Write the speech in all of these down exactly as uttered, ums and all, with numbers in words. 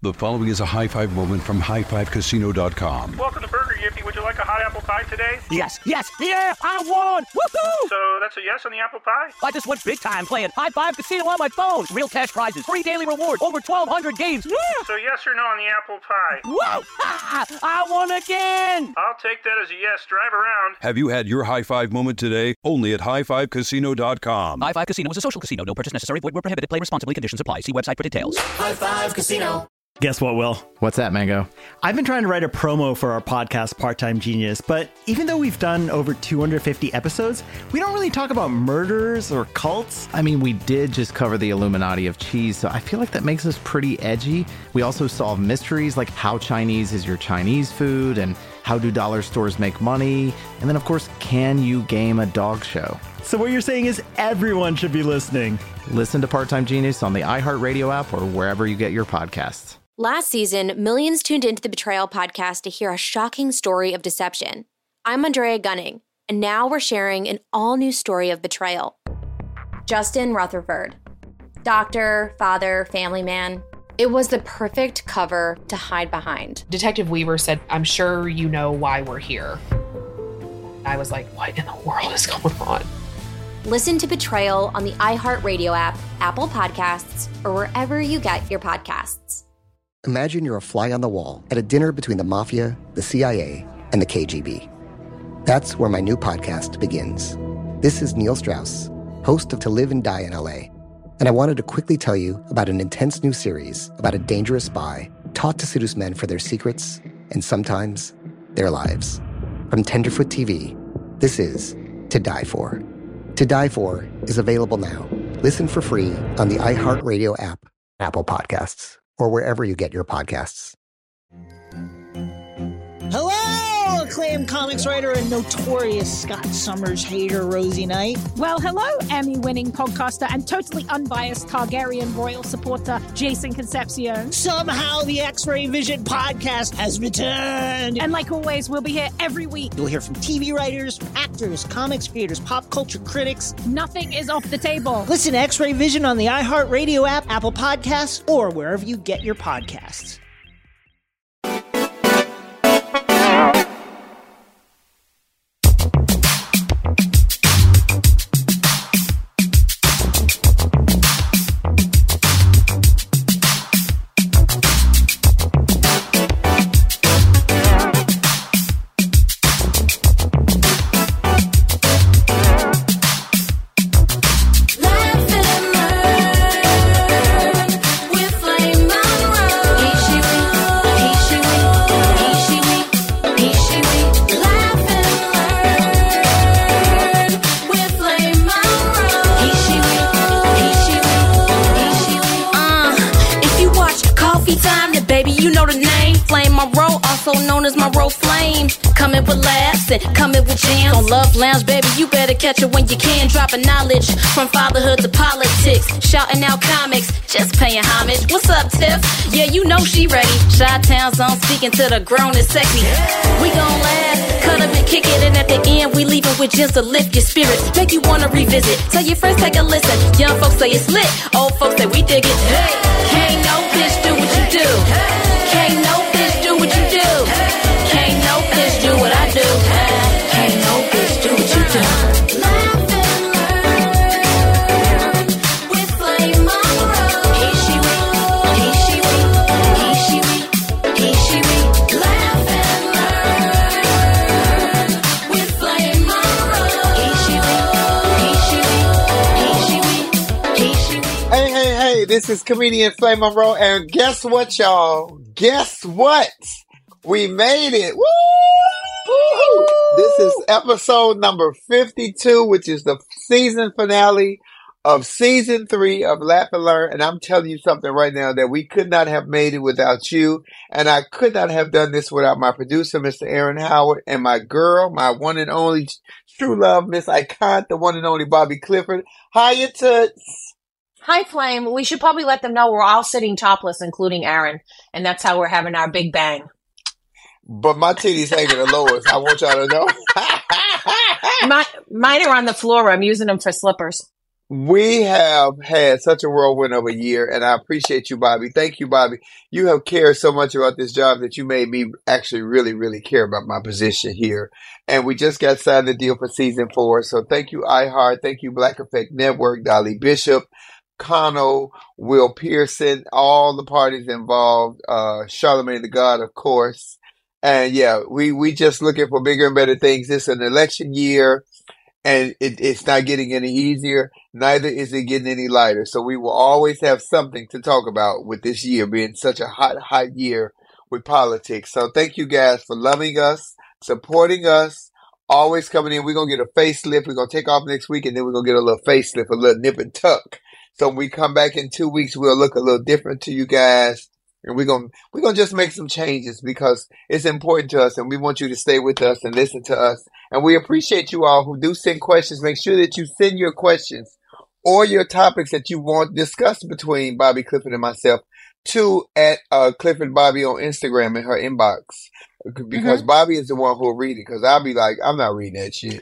The following is a high five moment from high five casino dot com. Welcome to Burger Yippee. Would you like a hot apple pie today? Yes, yes, yeah, I won! Woohoo! So that's a yes on the apple pie? I just went big time playing High Five Casino on my phone. Real cash prizes, free daily rewards, over twelve hundred games. Yeah! So yes or no on the apple pie? Whoa! Ha! I won again! I'll take that as a yes. Drive around. Have you had your high five moment today? Only at high five casino dot com. High Five Casino is a social casino. No purchase necessary. Void where prohibited. Play responsibly. Conditions apply. See website for details. High Five Casino. Guess what, Will? What's that, Mango? I've been trying to write a promo for our podcast, Part-Time Genius, but even though we've done over two hundred fifty episodes, we don't really talk about murders or cults. I mean, we did just cover the Illuminati of cheese, so I feel like that makes us pretty edgy. We also solve mysteries like how Chinese is your Chinese food and how do dollar stores make money? And then, of course, can you game a dog show? So what you're saying is everyone should be listening. Listen to Part-Time Genius on the iHeartRadio app or wherever you get your podcasts. Last season, millions tuned into the Betrayal podcast to hear a shocking story of deception. I'm Andrea Gunning, and now we're sharing an all-new story of betrayal. Justin Rutherford. Doctor, father, family man. It was the perfect cover to hide behind. Detective Weaver said, "I'm sure you know why we're here." I was like, what in the world is going on? Listen to Betrayal on the iHeartRadio app, Apple Podcasts, or wherever you get your podcasts. Imagine you're a fly on the wall at a dinner between the Mafia, the C I A, and the K G B. That's where my new podcast begins. This is Neil Strauss, host of To Live and Die in L A, and I wanted to quickly tell you about an intense new series about a dangerous spy taught to seduce men for their secrets and sometimes their lives. From Tenderfoot T V, this is To Die For. To Die For is available now. Listen for free on the iHeartRadio app, Apple Podcasts, or wherever you get your podcasts. Hello, acclaimed comics writer and notorious Scott Summers hater, Rosie Knight. Well, hello, Emmy-winning podcaster and totally unbiased Targaryen royal supporter, Jason Concepcion. Somehow the X-Ray Vision podcast has returned. And like always, we'll be here every week. You'll hear from T V writers, actors, comics creators, pop culture critics. Nothing is off the table. Listen to X-Ray Vision on the iHeartRadio app, Apple Podcasts, or wherever you get your podcasts. Known as my Monroe Flame, coming with laughs and coming with jams. On Love Lounge, baby, you better catch it when you can. Dropping knowledge from fatherhood to politics, shouting out comics, just paying homage. What's up, Tiff? Yeah, you know she ready. Chi-Town's on, speaking to the grown and sexy. We gon' laugh, cut up and kick it, and at the end we leaving with gems to lift your spirits, make you wanna revisit. Tell your friends, take a listen. Young folks say it's lit, old folks say we dig it. Hey, can't no bitch do what you do. Can't no bitch do what you do. Can't no bitch do what I do. Can't no bitch do what you do. Laugh and learn with Flame Monroe. He, she, we, he, she, we, he, she, we, he, she, we. Laugh and learn with Flame Monroe. He, she, we, he, she, we, he, she, we, he, she, we. Hey, hey, hey, this is comedian Flame Monroe, and guess what, y'all? Guess what? We made it. Woo! Woo! This is episode number fifty-two, which is the season finale of season three of Laugh and Learn. And I'm telling you something right now that we could not have made it without you. And I could not have done this without my producer, Mister Aaron Howard, and my girl, my one and only true love, Miss Icon, the one and only Bobby Clifford. Hiya, Toots. Hi, Flame. We should probably let them know we're all sitting topless, including Aaron. And that's how we're having our big bang. But my titties hanging the lowest. I want y'all to know. my, mine are on the floor. I'm using them for slippers. We have had such a whirlwind of a year, and I appreciate you, Bobby. Thank you, Bobby. You have cared so much about this job that you made me actually really, really care about my position here. And we just got signed the deal for season four. So thank you, iHeart. Thank you, Black Effect Network, Dolly Bishop, Connell, Will Pearson, all the parties involved, uh, Charlamagne the God, of course. And yeah, we, we just looking for bigger and better things. It's an election year. And it, it's not getting any easier. Neither is it getting any lighter. So we will always have something to talk about with this year being such a hot, hot year with politics. So thank you guys for loving us, supporting us, always coming in. We're going to get a facelift. We're going to take off next week, and then we're going to get a little facelift, a little nip and tuck. So when we come back in two weeks, we'll look a little different to you guys. And we're going we're going to just make some changes because it's important to us, and we want you to stay with us and listen to us. And we appreciate you all who do send questions. Make sure that you send your questions or your topics that you want discussed between Bobby Clifford and myself to at uh, Clifford Bobby on Instagram in her inbox. Because mm-hmm. Bobby is the one who will read it, because I'll be like, I'm not reading that shit.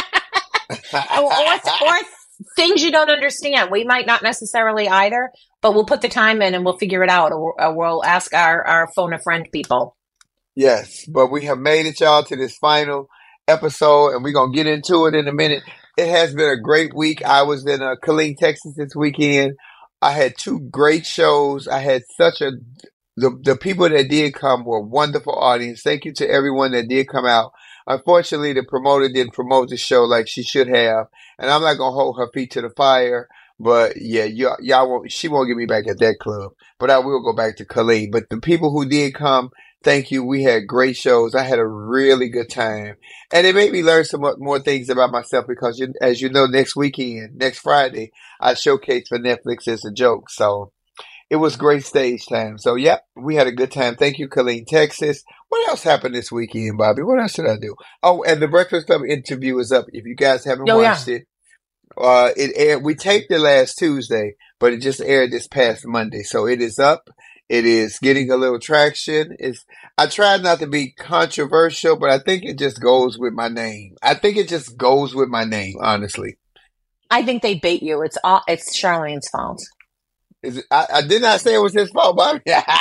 or, or, or things you don't understand. We might not necessarily either, but we'll put the time in and we'll figure it out, or, or we'll ask our, our phone a friend people. Yes, but we have made it, y'all, to this final episode, and we're going to get into it in a minute. It has been a great week. I was in uh, Killeen, Texas this weekend. I had two great shows. I had such a, the, the people that did come were a wonderful audience. Thank you to everyone that did come out. Unfortunately, the promoter didn't promote the show like she should have, and I'm not going to hold her feet to the fire. But yeah, y'all, y'all won't, she won't get me back at that club, but I will go back to Killeen. But the people who did come, thank you. We had great shows. I had a really good time, and it made me learn some more things about myself because, you, as you know, next weekend, next Friday, I showcase for Netflix as a joke. So it was great stage time. So yep, we had a good time. Thank you, Killeen, Texas. What else happened this weekend, Bobby? What else did I do? Oh, and the Breakfast Club interview is up. If you guys haven't oh, watched yeah. it. Uh, it aired, we taped it last Tuesday, but it just aired this past Monday. So it is up. It is getting a little traction. It's, I tried not to be controversial, but I think it just goes with my name. I think it just goes with my name, honestly. I think they bait you. It's all, it's Charlamagne's fault. Is it, I, I did not say it was his fault, Bobby.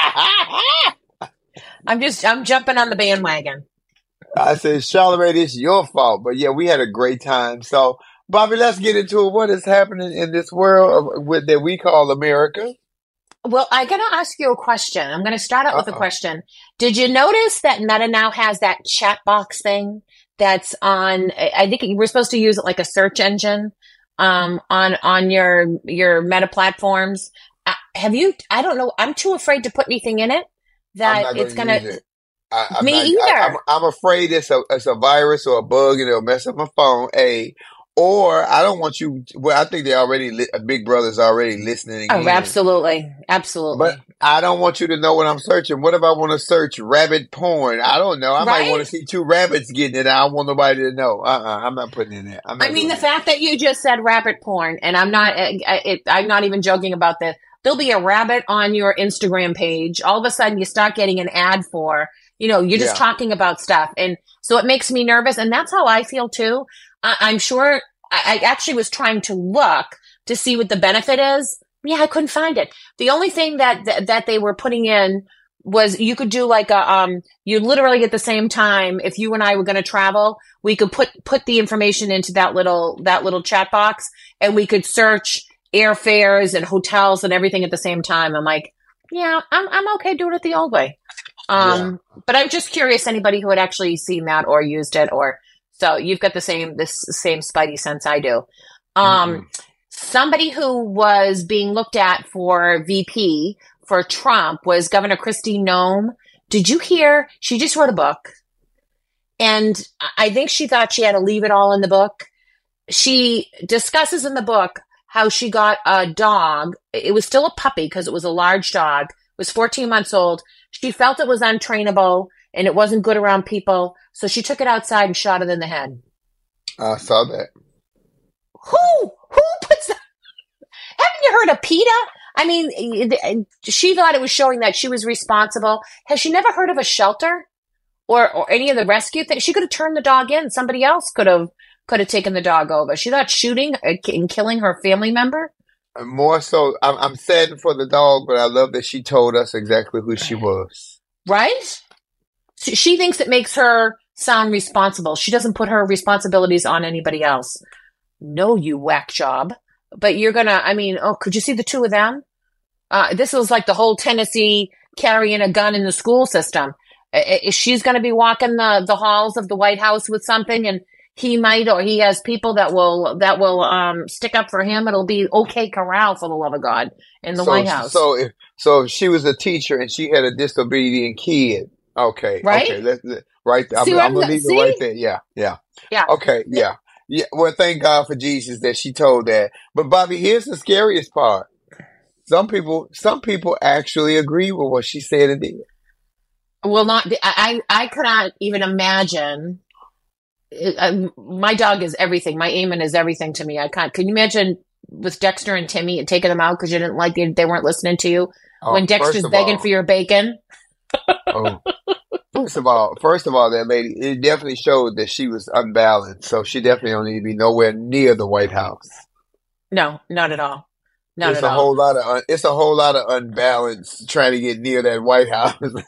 I'm just, I'm jumping on the bandwagon. I said, Charlamagne, it's your fault. But yeah, we had a great time. So, Bobby, let's get into it. What is happening in this world of, with, that we call America? Well, I got to ask you a question. I'm going to start out Uh-oh. with a question. Did you notice that Meta now has that chat box thing that's on, I think we're supposed to use it like a search engine um, on on your your Meta platforms. Uh, have you, I don't know, I'm too afraid to put anything in it that it's going to. Me not, either. I, I'm, I'm afraid it's a, it's a virus or a bug and it'll mess up my phone, A. Or I don't want you. Well, I think they already. Li- Big Brother's already listening. Oh, absolutely, absolutely. But I don't want you to know what I'm searching. What if I want to search rabbit porn? I don't know. I right? might want to see two rabbits getting it. I don't want nobody to know. Uh, uh-uh, I'm not putting in that. I'm not I mean, the that. fact that you just said rabbit porn, and I'm not. It, it, I'm not even joking about this. There'll be a rabbit on your Instagram page. All of a sudden, you start getting an ad for. You know, you're just yeah. talking about stuff, and so it makes me nervous, and that's how I feel too. I- I'm sure I-, I actually was trying to look to see what the benefit is. Yeah, I couldn't find it. The only thing that th- that they were putting in was you could do like a um, you literally at the same time, if you and I were going to travel, we could put put the information into that little that little chat box, and we could search airfares and hotels and everything at the same time. I'm like, yeah, I'm I'm okay doing it the old way. Um, yeah. But I'm just curious, anybody who had actually seen that or used it, or so you've got the same, this same spidey sense I do. Um, mm-hmm. Somebody who was being looked at for V P for Trump was Governor Kristi Noem. Did you hear? She just wrote a book, and I think she thought she had to leave it all in the book. She discusses in the book how she got a dog. It was still a puppy because it was a large dog. It was fourteen months old. She felt it was untrainable and it wasn't good around people. So she took it outside and shot it in the head. I saw that. Who? Who puts that? Haven't you heard of PETA? I mean, she thought it was showing that she was responsible. Has she never heard of a shelter or, or any of the rescue things? She could have turned the dog in. Somebody else could have could have taken the dog over. She thought shooting and killing her family member. More so, I'm, I'm saddened for the dog, but I love that she told us exactly who she was. Right? She thinks it makes her sound responsible. She doesn't put her responsibilities on anybody else. No, you whack job. But you're going to, I mean, oh, could you see the two of them? Uh, this was like the whole Tennessee carrying a gun in the school system. She's going to be walking the, the halls of the White House with something, and he might, or he has people that will that will um, stick up for him. It'll be OK Corral, for the love of God, in the so, White House. So if so, if she was a teacher and she had a disobedient kid, okay, right, okay, let's, right. I'm, see, I'm gonna leave see? it right there. Yeah, yeah, yeah. Okay, yeah, yeah. Well, thank God for Jesus that she told that. But Bobby, here's the scariest part. Some people, some people actually agree with what she said and did. Well, not I. I cannot even imagine. Uh, my dog is everything. My Eamon is everything to me. I can't. Can you imagine with Dexter and Timmy and taking them out because you didn't like it? They weren't listening to you oh, when Dexter's begging all, for your bacon. oh, first of all, first of all, that lady, it definitely showed that she was unbalanced. So she definitely don't need to be nowhere near the White House. No, not at all. Not it's at a all. whole lot of un- it's a whole lot of unbalance trying to get near that White House. Oh,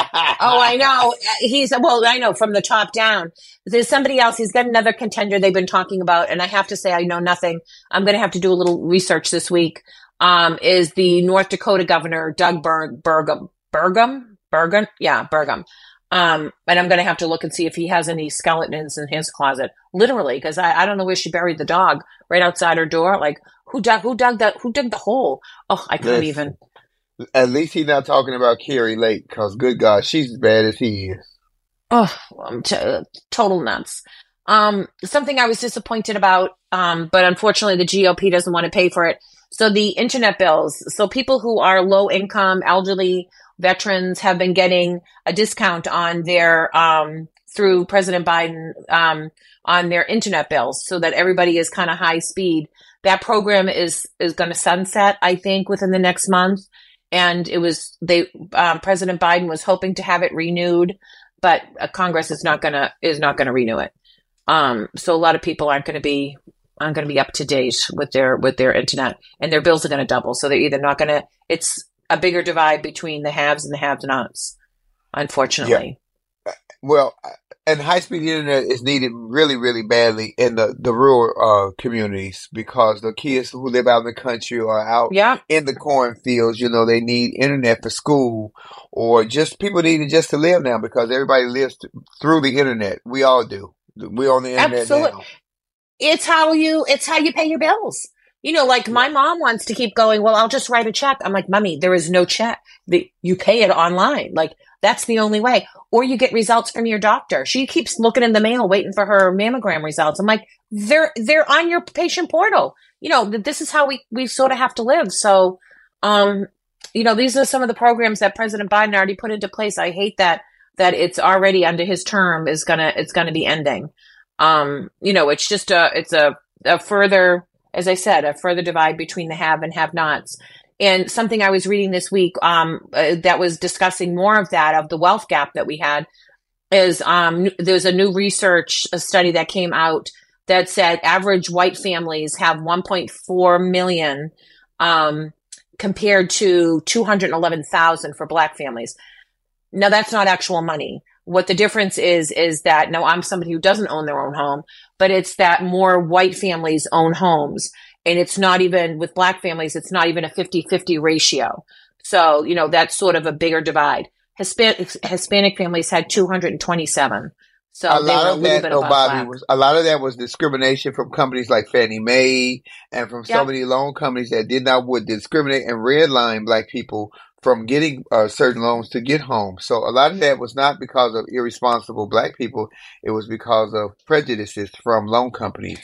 I know. He's well, I know from the top down. There's somebody else. He's got another contender they've been talking about, and I have to say I know nothing. I'm going to have to do a little research this week. Um, is the North Dakota governor Doug Berg Burgum Burgum Burgum? Yeah, Burgum. Um, and I'm going to have to look and see if he has any skeletons in his closet, literally, because I, I don't know where she buried the dog, right outside her door. Like, who dug, who dug that, who dug the hole? Oh, I can't even. At least he's not talking about Carrie Lake, because good God, she's as bad as he is. Oh, I'm t- total nuts. Um, something I was disappointed about, um, but unfortunately the G O P doesn't want to pay for it. So the internet bills. So people who are low income, elderly, veterans have been getting a discount on their, um, through President Biden, um, on their internet bills so that everybody is kind of high speed. That program is, is going to sunset, I think, within the next month. And it was, they, um, President Biden was hoping to have it renewed, but uh, Congress is not going to, is not going to renew it. Um, so a lot of people aren't going to be, aren't going to be up to date with their, with their internet, and their bills are going to double. So they're either not going to, it's a bigger divide between the haves and the have-nots, unfortunately. Yeah. Well, and high-speed internet is needed really, really badly in the, the rural uh, communities, because the kids who live out in the country or out yeah. in the cornfields, you know, they need internet for school, or just people need it just to live now, because everybody lives th- through the internet. We all do. We're on the internet Absolutely. now. It's how you, it's how you pay your bills. You know, like my mom wants to keep going, well, I'll just write a check. I'm like, Mommy, there is no check. The, you pay it online. Like, that's the only way. Or you get results from your doctor. She keeps looking in the mail, waiting for her mammogram results. I'm like, they're, they're on your patient portal. You know, this is how we, we sort of have to live. So, um, you know, these are some of the programs that President Biden already put into place. I hate that, that it's already under his term is gonna, it's gonna be ending. Um, you know, it's just a, it's a, a further, as I said, a further divide between the have and have nots. And something I was reading this week, um, uh, that was discussing more of that, of the wealth gap that we had, is, um, there's a new research a study that came out that said average white families have one point four million, um, compared to two hundred eleven thousand for black families. Now that's not actual money. What the difference is, is that now I'm somebody who doesn't own their own home, but it's that more white families own homes. And it's not even with black families, it's not even a fifty-fifty ratio. So, you know, that's sort of a bigger divide. Hispanic, Hispanic families had two hundred twenty-seven. So a they lot were a of little that, bit though, above Bobby, black. was a lot of that was discrimination from companies like Fannie Mae and from so Yep. many loan companies that did not would discriminate and redline black people from getting uh, certain loans to get homes. So a lot of that was not because of irresponsible black people. It was because of prejudices from loan companies.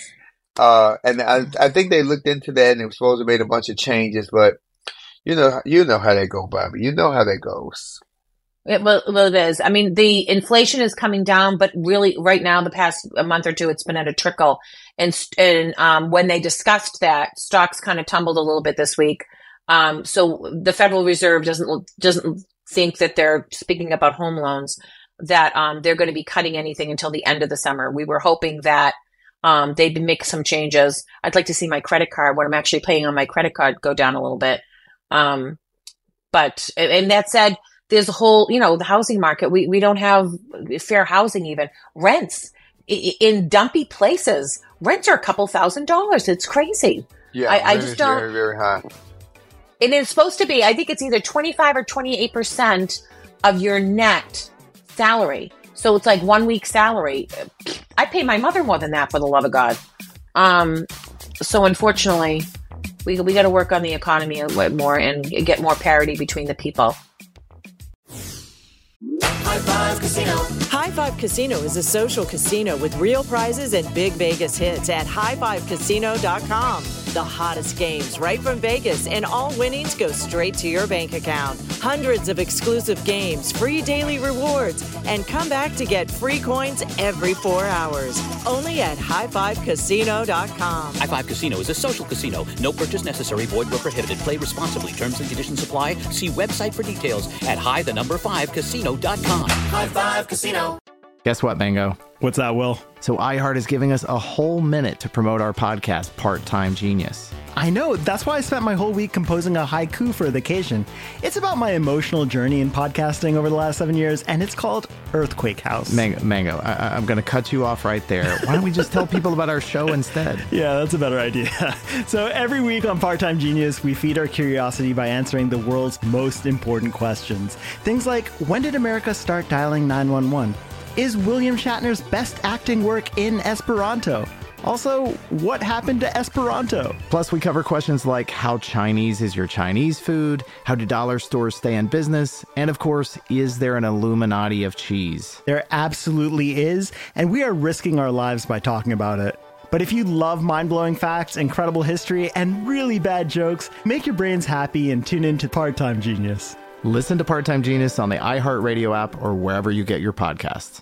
Uh, and I, I think they looked into that, and it was supposed to make a bunch of changes, but you know, you know how they go, Bobby. You know how that goes. It, well, well, it is. I mean, the inflation is coming down, but really right now, the past a month or two, it's been at a trickle. And, and, um, when they discussed that, stocks kind of tumbled a little bit this week. Um, so the Federal Reserve doesn't, doesn't think that they're speaking about home loans, that, um, they're going to be cutting anything until the end of the summer. We were hoping that, Um, they've been making some changes. I'd like to see my credit card, what I'm actually paying on my credit card, go down a little bit. Um, but, and that said, there's a whole, you know, the housing market. We, we don't have fair housing even. Rents in dumpy places. Rents are a couple thousand dollars. It's crazy. Yeah, I, I just don't. Very, very high. And it's supposed to be, I think it's either twenty-five or twenty-eight percent of your net salary. So it's like one week's salary. I pay my mother more than that, for the love of God. Um, so unfortunately, we we got to work on the economy a little more and get more parity between the people. High Five Casino. High Five Casino is a social casino with real prizes and big Vegas hits at high five casino dot com. The hottest games right from Vegas, and all winnings go straight to your bank account. Hundreds of exclusive games, free daily rewards, and come back to get free coins every four hours. Only at high five casino dot com. High Five Casino is a social casino. No purchase necessary. Void where prohibited. Play responsibly. Terms and conditions apply. See website for details at high the number five casino dot com. High Five Casino. Guess what, Mango? What's that, Will? So iHeart is giving us a whole minute to promote our podcast, Part-Time Genius. I know. That's why I spent my whole week composing a haiku for the occasion. It's about my emotional journey in podcasting over the last seven years, and it's called Earthquake House. Mango, Mango I, I'm going to cut you off right there. Why don't we just tell people about our show instead? Yeah, that's a better idea. So every week on Part-Time Genius, we feed our curiosity by answering the world's most important questions. Things like, when did America start dialing nine one one? Is William Shatner's best acting work in Esperanto? Also, what happened to Esperanto? Plus, we cover questions like, how Chinese is your Chinese food? How do dollar stores stay in business? And of course, is there an Illuminati of cheese? There absolutely is, and we are risking our lives by talking about it. But if you love mind-blowing facts, incredible history, and really bad jokes, make your brains happy and tune in to Part-Time Genius. Listen to Part-Time Genius on the iHeartRadio app or wherever you get your podcasts.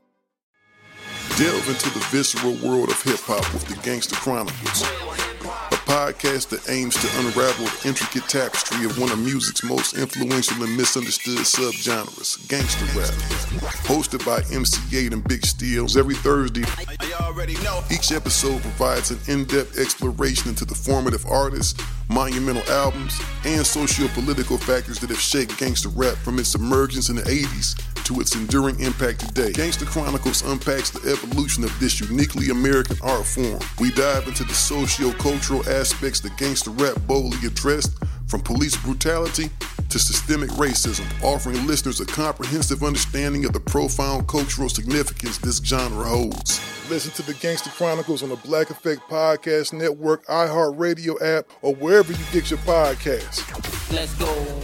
Delve into the visceral world of hip-hop with the Gangster Chronicles, a podcast that aims to unravel the intricate tapestry of one of music's most influential and misunderstood subgenres, gangster rap. Hosted by M C eight and Big Steels every Thursday, each episode provides an in-depth exploration into the formative artists, monumental albums, and socio-political factors that have shaped gangster rap from its emergence in the eighties to its enduring impact today. Gangster Chronicles unpacks the evolution of this uniquely American art form. We dive into the socio-cultural aspects that gangster rap boldly addressed, from police brutality to systemic racism, offering listeners a comprehensive understanding of the profound cultural significance this genre holds. Listen to the Gangster Chronicles on the Black Effect Podcast Network, iHeartRadio app, or wherever you get your podcasts. Let's go.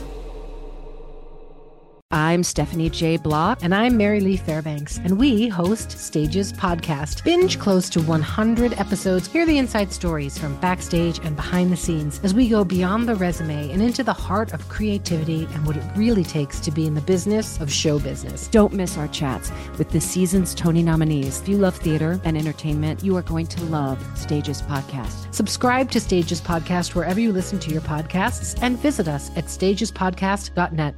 I'm Stephanie J. Block. And I'm Mary Lee Fairbanks, and we host Stages Podcast. Binge close to one hundred episodes. Hear the inside stories from backstage and behind the scenes as we go beyond the resume and into the heart of creativity and what it really takes to be in the business of show business. Don't miss our chats with this season's Tony nominees. If you love theater and entertainment, you are going to love Stages Podcast. Subscribe to Stages Podcast wherever you listen to your podcasts and visit us at stages podcast dot net.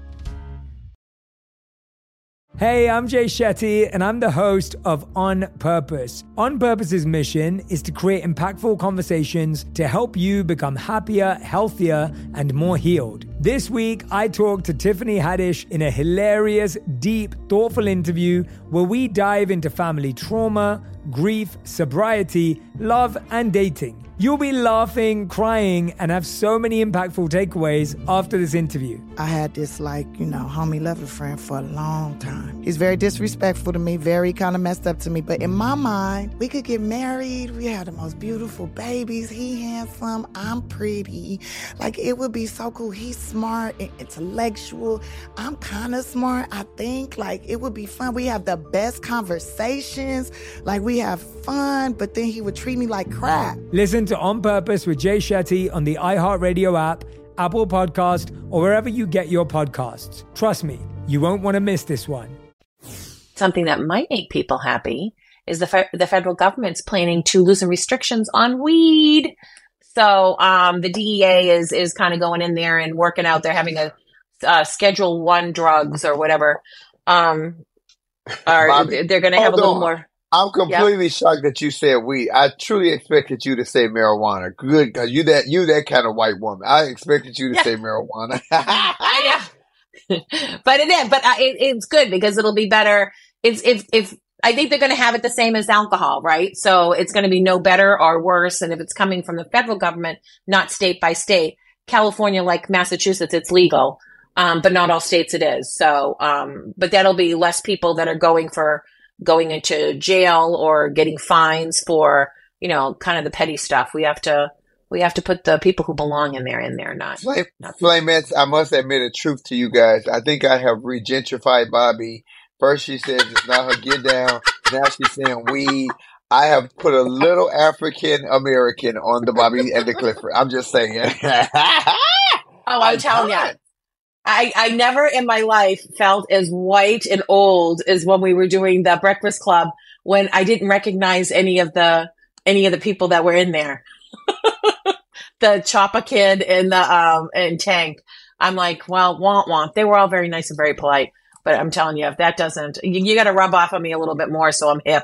Hey, I'm Jay Shetty, and I'm the host of On Purpose. On Purpose's mission is to create impactful conversations to help you become happier, healthier, and more healed. This week, I talked to Tiffany Haddish in a hilarious, deep, thoughtful interview where we dive into family trauma, grief, sobriety, love, and dating. You'll be laughing, crying, and have so many impactful takeaways after this interview. I had this, like, you know, homie lover friend for a long time. He's very disrespectful to me, very kind of messed up to me. But in my mind, we could get married. We have the most beautiful babies. He handsome. I'm pretty. Like, it would be so cool. He's smart and intellectual. I'm kind of smart, I think. Like, it would be fun. We have the best conversations. Like, we have fun, but then he would treat me like crap. Listen to On Purpose with Jay Shetty on the iHeartRadio app, Apple Podcast, or wherever you get your podcasts. Trust me, you won't want to miss this one. Something that might make people happy is the fe- the federal government's planning to loosen restrictions on weed. So um, the D E A is is kind of going in there and working out. They're having a uh, Schedule One drugs or whatever. Um, or Bobby, they're going to have a little on. more. I'm completely yep. shocked that you said weed. I truly expected you to say marijuana. Good, because you that you that kind of white woman. I expected you to yeah. say marijuana. I know, but it is. But I, it, it's good because it'll be better. It's if if I think they're going to have it the same as alcohol, right? So it's going to be no better or worse. And if it's coming from the federal government, not state by state, California, like Massachusetts, it's legal, um, but not all states it is. So, um, but that'll be less people that are going for going into jail or getting fines for, you know, kind of the petty stuff. We have to we have to put the people who belong in there in there, not. Flame, not Flamettes, I must admit a truth to you guys. I think I have regentrified Bobby. First she says it's not her get down. Now she's saying weed. I have put a little African American on the Bobby and the Clifford. I'm just saying. oh, I'm telling you. I, I never in my life felt as white and old as when we were doing the Breakfast Club when I didn't recognize any of the any of the people that were in there. The Choppa Kid and the um and Tank. I'm like, well, womp womp. They were all very nice and very polite. But I'm telling you, if that doesn't, you, you got to rub off on me a little bit more so I'm hip.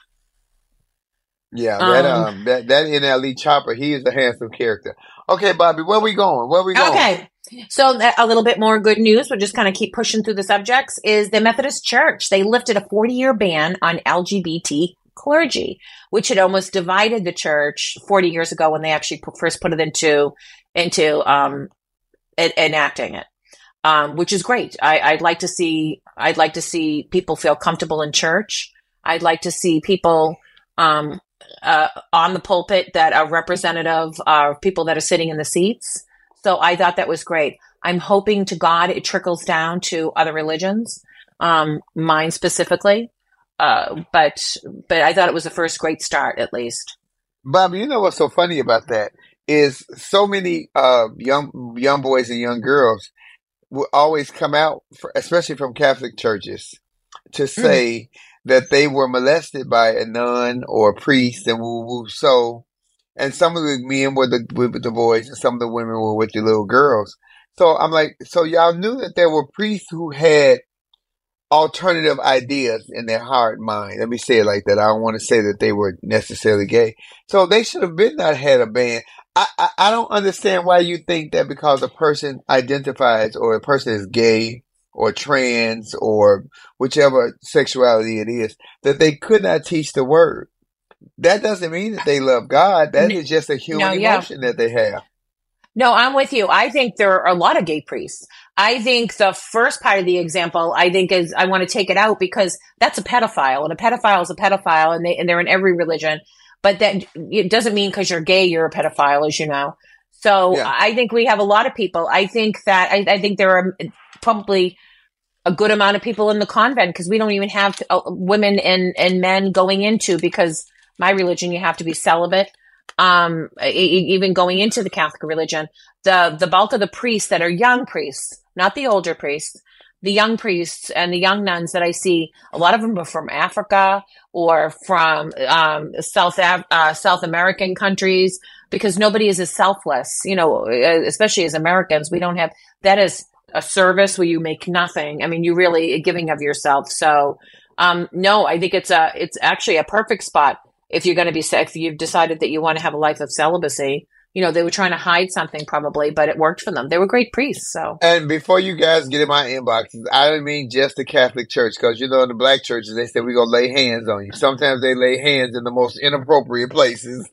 Yeah, that um, um that that N L E Chopper, he is a handsome character. Okay, Bobby, where we going? Where we going? Okay, so a little bit more good news. We'll just kind of keep pushing through the subjects. Is the Methodist Church? They lifted a forty-year ban on L G B T clergy, which had almost divided the church forty years ago when they actually first put it into into um en- enacting it. Um, which is great. I, I'd like to see. I'd like to see people feel comfortable in church. I'd like to see people um, uh, on the pulpit that are representative of people that are sitting in the seats. So I thought that was great. I'm hoping to God it trickles down to other religions, um, mine specifically. Uh, but but I thought it was the first great start, at least. Bobby, you know what's so funny about that is so many uh, young young boys and young girls will always come out, for, especially from Catholic churches, to say mm. that they were molested by a nun or a priest and woo woo. So, and some of the men were the, with the boys and some of the women were with the little girls. So I'm like, so y'all knew that there were priests who had alternative ideas in their heart and mind. Let me say it like that. I don't want to say that they were necessarily gay. So they should have been not had a ban. I, I, I don't understand why you think that because a person identifies or a person is gay or trans or whichever sexuality it is, that they could not teach the word. That doesn't mean that they love God. That is just a human no, yeah. emotion that they have. No, I'm with you. I think there are a lot of gay priests. I think the first part of the example, I think is, I want to take it out because that's a pedophile, and a pedophile is a pedophile, and they, and they're in every religion. But that it doesn't mean because you're gay, you're a pedophile, as you know. So yeah. I think we have a lot of people. I think that, I, I think there are probably a good amount of people in the convent because we don't even have to, uh, women and, and men going into, because my religion, you have to be celibate. Um, even going into the Catholic religion, the, the bulk of the priests that are young priests, not the older priests, the young priests and the young nuns that I see, a lot of them are from Africa or from, um, South, uh, South American countries, because nobody is as selfless, you know, especially as Americans, we don't have, that is a service where you make nothing. I mean, you really are giving of yourself. So, um, no, I think it's a, it's actually a perfect spot. If you're going to be, if you've decided that you want to have a life of celibacy, you know, they were trying to hide something probably, but it worked for them. They were great priests. So, and before you guys get in my inboxes, I don't mean just the Catholic Church, because you know, in the black churches, they say we're going to lay hands on you. Sometimes they lay hands in the most inappropriate places.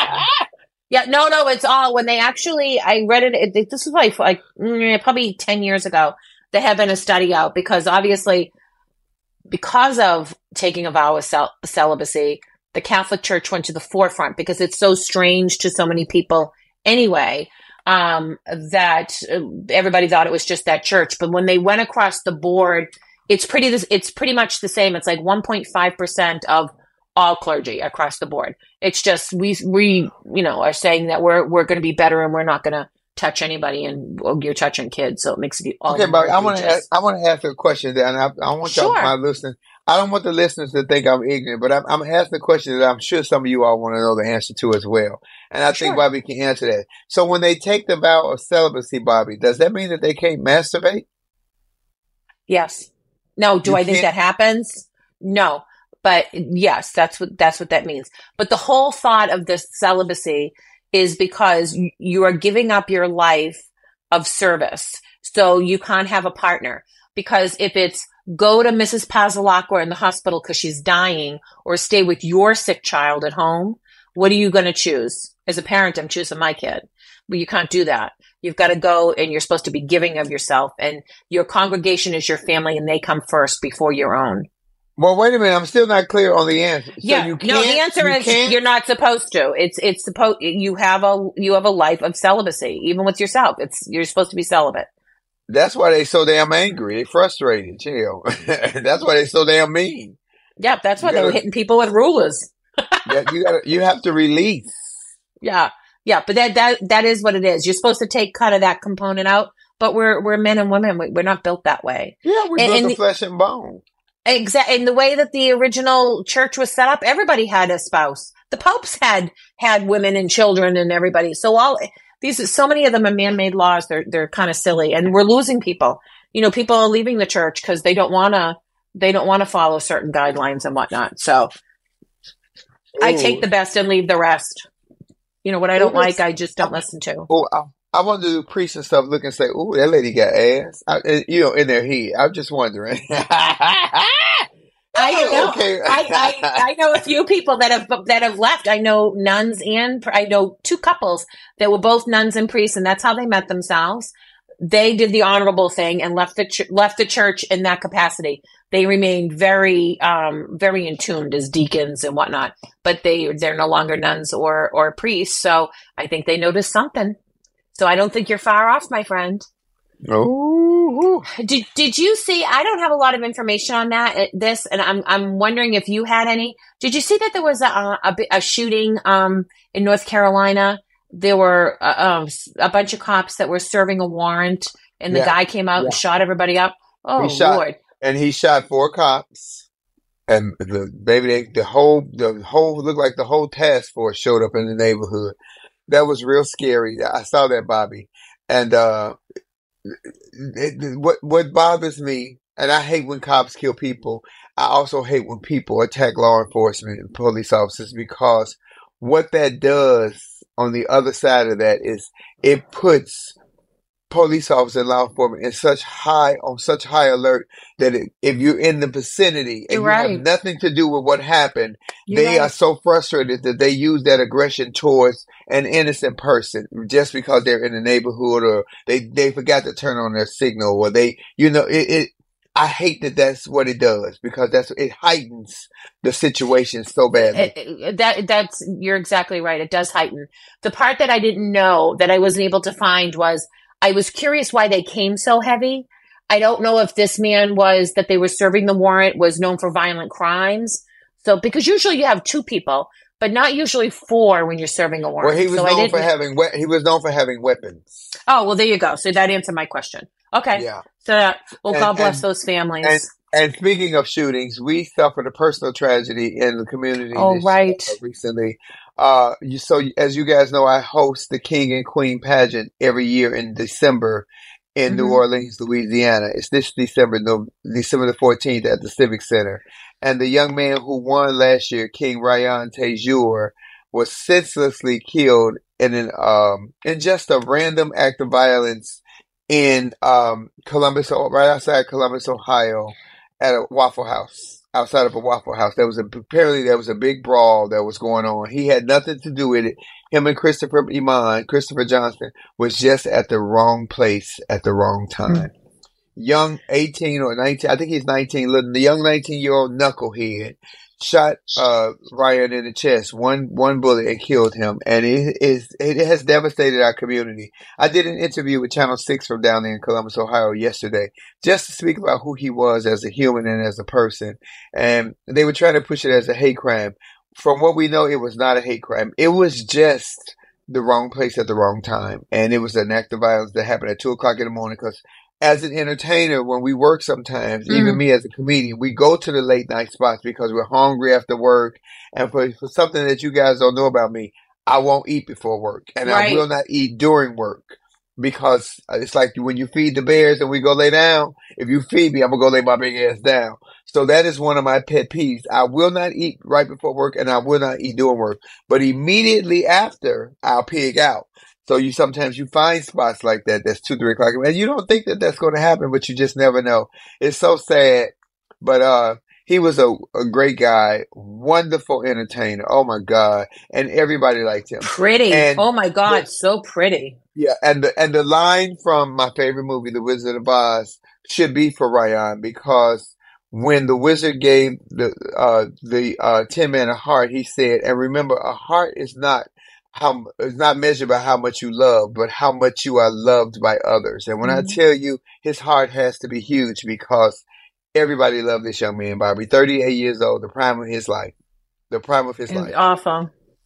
Yeah, no, no, it's all when they actually, I read it, it this was like, like probably ten years ago, there had been a study out because obviously because of taking a vow of cel- celibacy, the Catholic Church went to the forefront because it's so strange to so many people anyway, um, that everybody thought it was just that church. But when they went across the board, it's pretty, it's pretty much the same. It's like one point five percent of all clergy across the board. It's just, we, we, you know, are saying that we're, we're going to be better and we're not going to touch anybody, and well, you're touching kids. So it makes it all. Okay, but I want to, I want to ask a question there, and I, I want y'all, sure. my listeners, I don't want the listeners to think I'm ignorant, but I'm, I'm asking a question that I'm sure some of you all want to know the answer to as well. And I sure. think Bobby can answer that. So when they take the vow of celibacy, Bobby, does that mean that they can't masturbate? Yes. No. Do you I think can't? that happens? No. But yes, that's what that's what that means. But the whole thought of this celibacy is because you are giving up your life of service. So you can't have a partner. Because if it's go to Missus Pasalacqua in the hospital because she's dying, or stay with your sick child at home, what are you going to choose? As a parent, I'm choosing my kid. But you can't do that. You've got to go, and you're supposed to be giving of yourself. And your congregation is your family, and they come first before your own. Well, wait a minute. I'm still not clear on the answer. So yeah, you no. The answer you is can't? You're not supposed to. It's it's supposed you have a you have a life of celibacy, even with yourself. It's you're supposed to be celibate. That's why they so damn angry. They frustrated. Chill. That's why they so damn mean. Yep, that's why You they were gotta- hitting people with rulers. Yeah, you got you have to release. Yeah, yeah, but that that that is what it is. You're supposed to take kind of that component out. But we're we're men and women. We, we're not built that way. Yeah, we And- built and the the- flesh and bone. Exactly. In the way that the original church was set up, everybody had a spouse. The popes had had women and children and everybody. So all these, so many of them are man-made laws. They're they're kind of silly, and we're losing people. You know, people are leaving the church because they don't want to. They don't want to follow certain guidelines and whatnot. So I Ooh. take the best and leave the rest. You know, what I don't Ooh, like, I just don't listen to. Oh, I, I want to do priests and stuff. Look and say, "Ooh, that lady got ass." I, and, you know, in their head. I'm just wondering. I know. Okay. I, I I know a few people that have that have left. I know nuns and I know two couples that were both nuns and priests, and that's how they met themselves. They did the honorable thing and left the ch- left the church in that capacity. They remained very um very in tuned as deacons and whatnot, but they they're no longer nuns or or priests. So I think they noticed something. So I don't think you're far off, my friend. Oh, Did did you see? I don't have a lot of information on that. uh, This, and I'm I'm wondering if you had any. Did you see that there was a a, bi- a shooting um in North Carolina? There were uh, um, s- a bunch of cops that were serving a warrant, and the Yeah. guy came out and Yeah. shot everybody up. Oh he shot, Lord! and he shot four cops. And the baby, they, the whole, the whole looked like the whole task force showed up in the neighborhood. That was real scary. I saw that, Bobby. And uh, it, it- what what bothers me, and I hate when cops kill people. I also hate when people attack law enforcement and police officers, because what that does on the other side of that is it puts police officers and law enforcement in such high on such high alert that it, if you're in the vicinity and You're you right. have nothing to do with what happened, You're they right. are so frustrated that they use that aggression towards an innocent person just because they're in the neighborhood, or they they forgot to turn on their signal, or they you know it. it I hate that that's what it does, because that's it heightens the situation so badly. It- it- that that's you're exactly right. It does heighten. The part that I didn't know that I wasn't able to find was I was curious why they came so heavy. I don't know if this man was that they were serving the warrant was known for violent crimes. So because usually you have two people, but not usually four when you're serving a warrant. Well, he was so I known didn't, for having we- he was known for having weapons. Oh well, there you go. So that answered my question. Okay. Yeah. So that, well, And- God bless and- those families. And and speaking of shootings, we suffered a personal tragedy in the community. Oh, this, right. uh, recently. Uh, you, so as you guys know, I host the King and Queen pageant every year in December in New Mhm. Orleans, Louisiana. It's this December, no, December the fourteenth at the Civic Center. And the young man who won last year, King Ryan Tejour, was senselessly killed in an um in just a random act of violence in um Columbus, right outside Columbus, Ohio, at a Waffle House. Outside of a Waffle House, there was a apparently there was a big brawl that was going on. He had nothing to do with it. Him and Christopher Iman, Christopher Johnston, was just at the wrong place at the wrong time. Young eighteen or nineteen, I think he's nineteen. Little, the young nineteen-year-old knucklehead shot uh, Ryan in the chest, one one bullet, and killed him. And it is it has devastated our community. I did an interview with Channel Six from down there in Columbus, Ohio, yesterday, just to speak about who he was as a human and as a person. And they were trying to push it as a hate crime. From what we know, it was not a hate crime. It was just the wrong place at the wrong time, and it was an act of violence that happened at two o'clock in the morning. Because as an entertainer, when we work sometimes, Mhm. even me as a comedian, we go to the late night spots because we're hungry after work. And for, for something that you guys don't know about me, I won't eat before work, and I Right. will not eat during work, because it's like when you feed the bears and we go lay down. If you feed me, I'm gonna go lay my big ass down. So that is one of my pet peeves. I will not eat right before work, and I will not eat during work. But immediately after, I'll pig out. So you sometimes you find spots like that. That's two, three o'clock, and you don't think that that's going to happen, but you just never know. It's so sad. But uh, he was a, a great guy, wonderful entertainer. Oh my God, and everybody liked him. Pretty. And oh my God, the, so pretty. Yeah, and the and the line from my favorite movie, The Wizard of Oz, should be for Ryan, because when the wizard gave the uh, the uh, Tin Man a heart, he said, and remember, a heart is not how is not measured by how much you love, but how much you are loved by others. And when mm-hmm. I tell you, his heart has to be huge, because everybody loved this young man, Bobby. thirty-eight years old, the prime of his life, the prime of his it's life. Awful,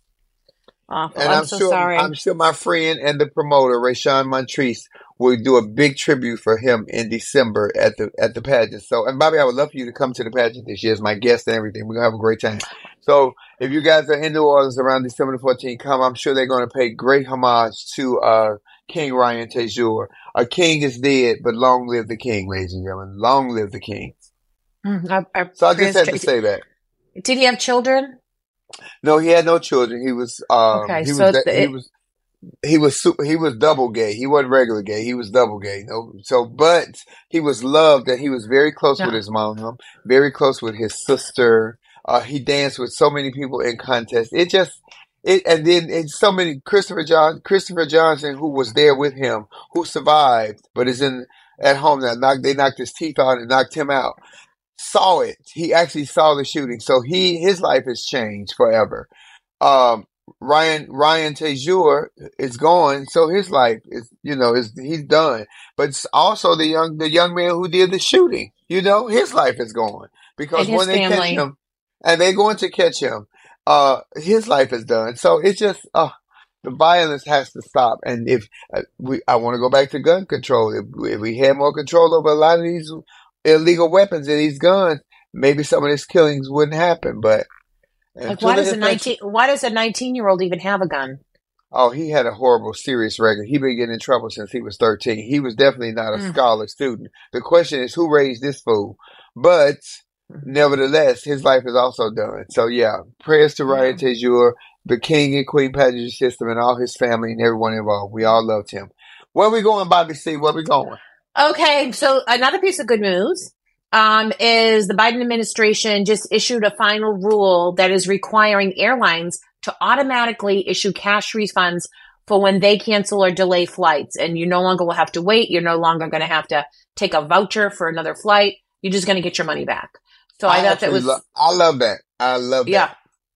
awful. And I'm, I'm so sure, sorry. I'm sure my friend and the promoter, Rayshawn Montrese, will do a big tribute for him in December at the at the pageant. So, and Bobby, I would love for you to come to the pageant this year as my guest and everything. We're gonna have a great time. So, if you guys are in New Orleans around December the fourteenth, come. I'm sure they're going to pay great homage to uh, King Ryan Tejura. A king is dead, but long live the king, ladies and gentlemen. Long live the king. Mm, our, our so I just had to say that. Did he have children? No, he had no children. He was. Um, okay, he so was. the, he it, was. He was super, he was double gay. He wasn't regular gay. He was double gay. No, so, but he was loved, and he was very close yeah. with his mom, very close with his sister. Uh, he danced with so many people in contests. It just, it, and then and so many, Christopher John, Christopher Johnson, who was there with him, who survived, but is in, at home now. Knocked, they knocked his teeth out and knocked him out. Saw it. He actually saw the shooting. So he, his life has changed forever. Um, Ryan Ryan Tejura is gone, so his life is, you know, is he's done. But it's also the young the young man who did the shooting, you know, his life is gone, because when they family. catch him, and they're going to catch him, uh, his life is done. So it's just, uh, the violence has to stop. And if uh, we, I want to go back to gun control. If, if we had more control over a lot of these illegal weapons and these guns, maybe some of these killings wouldn't happen. But Like, why does a nineteen? Why does a nineteen-year-old even have a gun? Oh, he had a horrible, serious record. He been getting in trouble since he was thirteen. He was definitely not a mm. scholar student. The question is, who raised this fool? But nevertheless, his life is also done. So yeah, prayers to Ryan yeah. Tejura, the king and queen pageantry system, and all his family and everyone involved. We all loved him. Where we going, Bobby C? Where we going? Okay, so another piece of good news. Um, is the Biden administration just issued a final rule that is requiring airlines to automatically issue cash refunds for when they cancel or delay flights. And you no longer will have to wait. You're no longer going to have to take a voucher for another flight. You're just going to get your money back. So I, I thought that was... Lo- I love that. I love that. Yeah.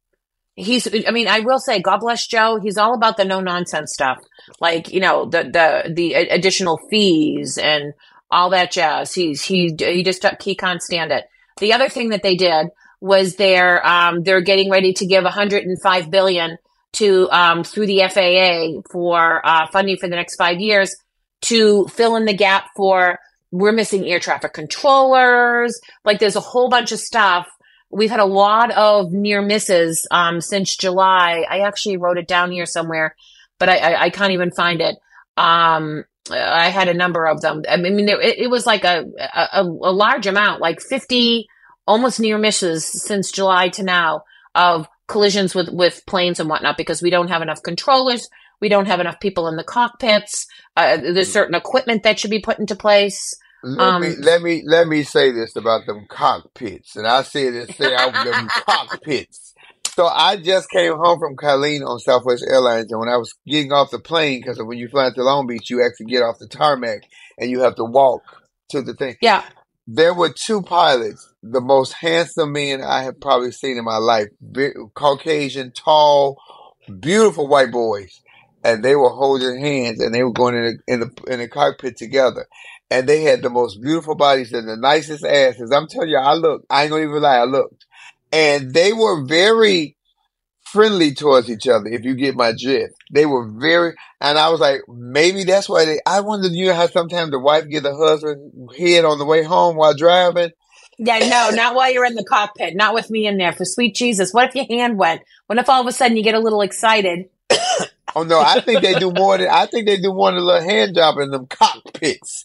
He's, I mean, I will say, God bless Joe. He's all about the no nonsense stuff. Like, you know, the, the, the additional fees and all that jazz. He's, he, he just, he can't stand it. The other thing that they did was they're, um, they're getting ready to give one hundred five billion dollars to, um, through the F A A for, uh, funding for the next five years to fill in the gap for, we're missing air traffic controllers. Like, there's a whole bunch of stuff. We've had a lot of near misses, um, since July. I actually wrote it down here somewhere, but I, I, I can't even find it. Um, I had a number of them. I mean, there, it, it was like a, a, a large amount, like fifty almost near misses since July to now of collisions with, with planes and whatnot, because we don't have enough controllers. We don't have enough people in the cockpits. Uh, there's certain equipment that should be put into place. Let um, me let me let me say this about them cockpits, and I say this say out them cockpits. So I just came home from Colleen on Southwest Airlines, and when I was getting off the plane, because when you fly to Long Beach, you actually get off the tarmac and you have to walk to the thing. Yeah. There were two pilots, the most handsome men I have probably seen in my life. Big, Caucasian, tall, beautiful white boys, and they were holding hands, and they were going in the, in the in the cockpit together. And they had the most beautiful bodies and the nicest asses. I'm telling you, I looked. I ain't gonna even lie, I looked. And they were very friendly towards each other, if you get my drift. They were very, and I was like, maybe that's why they, I wonder, you know how sometimes the wife get the husband head on the way home while driving? Yeah, no, not while you're in the cockpit. Not with me in there. For sweet Jesus. What if your hand went? What if all of a sudden you get a little excited? Oh no, I think they do more than, I think they do more than a little hand job in them cockpits.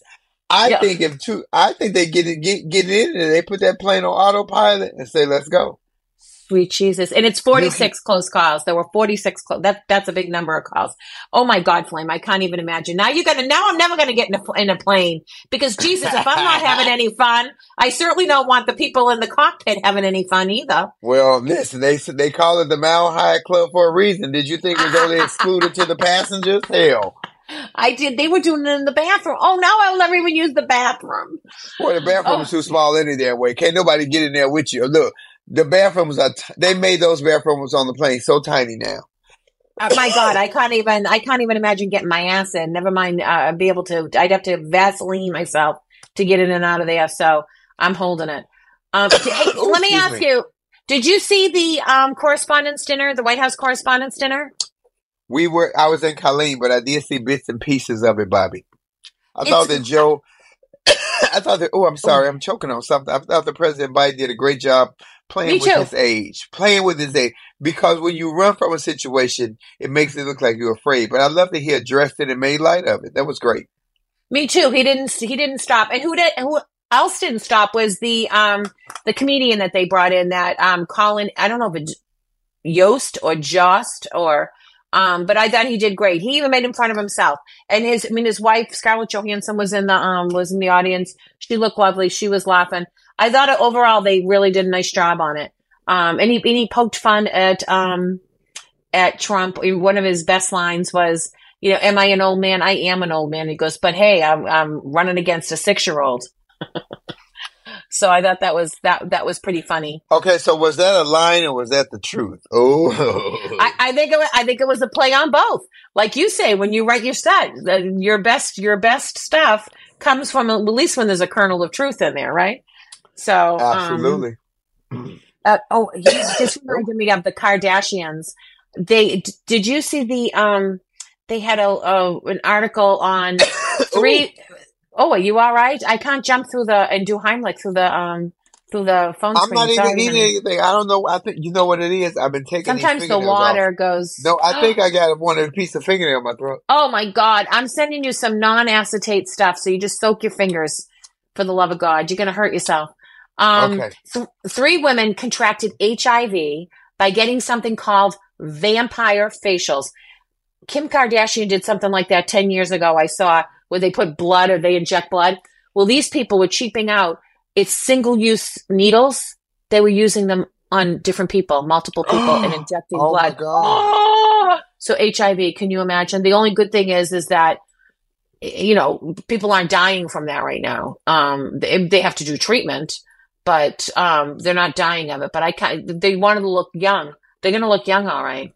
I Yeah. think if two, I think they get it, get, get it in there. They put that plane on autopilot and say, let's go. Sweet Jesus. And it's forty-six close calls. There were forty-six. Clo- that, that's a big number of calls. Oh my God, Flame. I can't even imagine. Now you're going to, now I'm never going to get in a, in a plane because Jesus, if I'm not having any fun, I certainly don't want the people in the cockpit having any fun either. Well, listen, they they call it the Mile High Club for a reason. Did you think it was only excluded to the passengers? Hell. I did. They were doing it in the bathroom. Oh, now I'll never even use the bathroom. Boy, the bathroom Oh. is too small any damn way. Can't nobody get in there with you. Look, the bathrooms are, t- they made those bathrooms on the plane so tiny now. Uh, my God, I can't even, I can't even imagine getting my ass in. Never mind, uh, be able to, I'd have to Vaseline myself to get in and out of there. So I'm holding it. Um, t- hey, Ooh, let me excuse ask me. you, did you see the, um, correspondence dinner, the White House correspondence dinner? We were, I was in Colleen, but I did see bits and pieces of it, Bobby. I thought It's- that Joe, I thought that, oh, I'm sorry, I'm choking on something. I thought the President Biden did a great job playing Me with too. his age, playing with his age. Because when you run from a situation, it makes it look like you're afraid. But I love that he addressed it and made light of it. That was great. Me too. He didn't, he didn't stop. And who did, who else didn't stop was the, um, the comedian that they brought in that, um, Colin, I don't know if it's Yost or Jost or, um, but I thought he did great. He even made fun of himself. And his, I mean, his wife, Scarlett Johansson, was in the, um, was in the audience. She looked lovely. She was laughing. I thought it, overall they really did a nice job on it. Um, and he, and he poked fun at, um, at Trump. One of his best lines was, you know, am I an old man? I am an old man. He goes, but hey, I'm, I'm running against a six-year-old. So I thought that was, that, that was pretty funny. Okay, so was that a line or was that the truth? Oh, I, I think it was, I think it was a play on both. Like you say, when you write your set, the, your best, your best stuff comes from at least when there's a kernel of truth in there, right? So, um, absolutely. Uh, oh, you just reminded me of the Kardashians. They d- did you see the um? They had a, a an article on three. Oh, are you all right? I can't jump through the and do Heimlich through the um through the phone I'm screen. not even Sorry, eating honey. anything. I don't know. I think you know what it is. I've been taking these Sometimes the fingernails water off. goes. No, I think I got one of a piece of fingernail in my throat. Oh my God! I'm sending you some non-acetate stuff, so you just soak your fingers. For the love of God, you're gonna hurt yourself. Um, Okay. th- three women contracted H I V by getting something called vampire facials. Kim Kardashian did something like that ten years ago. I saw where they put blood or they inject blood. Well, these people were cheaping out. It's single-use needles. They were using them on different people, multiple people, and injecting Oh my blood. God. Oh! So H I V, can you imagine? The only good thing is, is that you know people aren't dying from that right now. Um, they, they have to do treatment. But um, they're not dying of it. But I can't. They wanted to look young. They're going to look young, all right.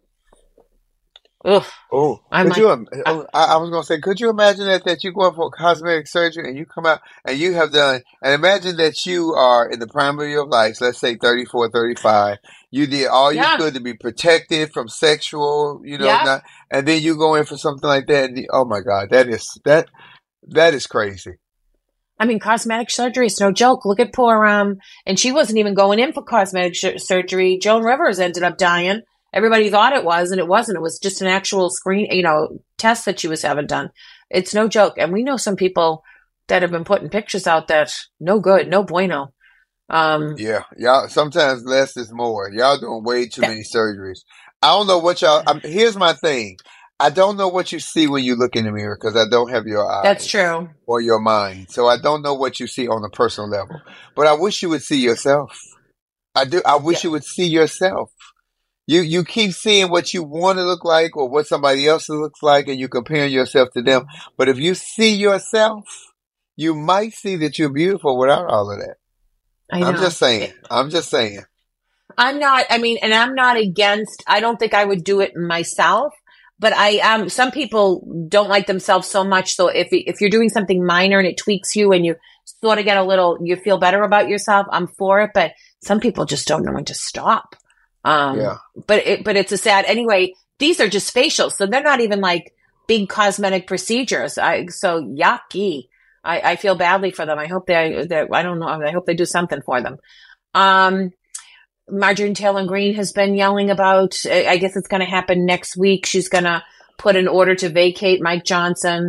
Ugh. Oh, I'm could like, you? im- oh, I, I was gonna say, could you imagine that that you go in for cosmetic surgery and you come out and you have done, and imagine that you are in the prime of your life, let's say thirty-four, thirty-five. You did all you Yeah. could to be protected from sexual, you know, Yeah. not, and then you go in for something like that. And you, oh my God, that is that that is crazy. I mean, cosmetic surgery is no joke. Look at poor um, and she wasn't even going in for cosmetic sh- surgery. Joan Rivers ended up dying. Everybody thought it was, and it wasn't. It was just an actual screen, you know, test that she was having done. It's no joke. And we know some people that have been putting pictures out that no good, no bueno. Um, Yeah, y'all. Sometimes less is more. Y'all doing way too many surgeries. I don't know what y'all. Um, here's my thing. I don't know what you see when you look in the mirror because I don't have your eyes. that's true. Or your mind. So I don't know what you see on a personal level. But I wish you would see yourself. I do. I wish you would see yourself. You you keep seeing what you want to look like or what somebody else looks like and you comparing yourself to them. But if you see yourself, you might see that you're beautiful without all of that. I know. I'm just saying. I'm just saying. I'm not, I mean, and I'm not against, I don't think I would do it myself, but I, um, some people don't like themselves so much. So if, if you're doing something minor and it tweaks you and you sort of get a little, you feel better about yourself, I'm for it. But some people just don't know when to stop. Um, Yeah. but it, but it's a sad, anyway, these are just facials. So they're not even like big cosmetic procedures. I, so yucky. I, I feel badly for them. I hope they, they, I don't know. I hope they do something for them. Um, Marjorie Taylor Greene has been yelling about, I guess it's going to happen next week. She's going to put an order to vacate Mike Johnson.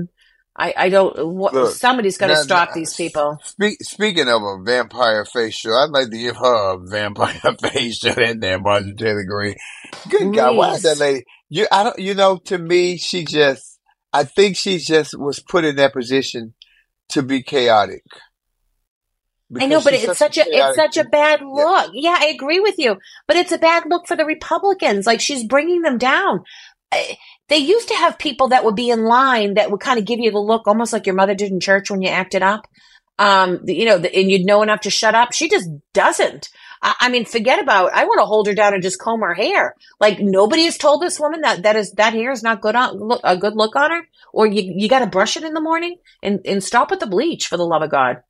I, I don't. What, Look, somebody's going to now, stop now, these people. Speak, speaking of a vampire facial, I'd like to give her a vampire facial in there, Martin Taylor Greene. Good God, why is that lady? You, I don't. You know, to me, she just. I think she just was put in that position to be chaotic. I know, but it's such a it's such a bad look. Yeah. yeah, I agree with you. But it's a bad look for the Republicans. Like, she's bringing them down. They used to have people that would be in line that would kind of give you the look, almost like your mother did in church when you acted up. Um, you know, and you'd know enough to shut up. She just doesn't. I, I mean, forget about. I want to hold her down and just comb her hair. Like, nobody has told this woman that that is that hair is not good on look, a good look on her. Or you you got to brush it in the morning and and stop with the bleach, for the love of God.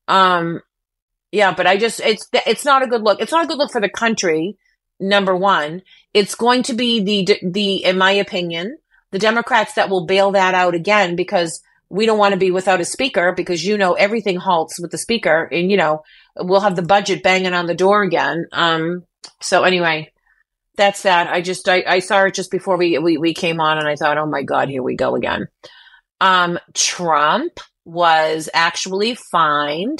Um, yeah, but I just it's it's not a good look. It's not a good look for the country. Number one, it's going to be the, the, in my opinion, the Democrats that will bail that out again, because we don't want to be without a speaker, because, you know, everything halts with the speaker, and, you know, we'll have the budget banging on the door again. Um, so anyway, that's that. I just, I, I saw it just before we, we, we came on, and I thought, oh my God, here we go again. Um, Trump was actually fined,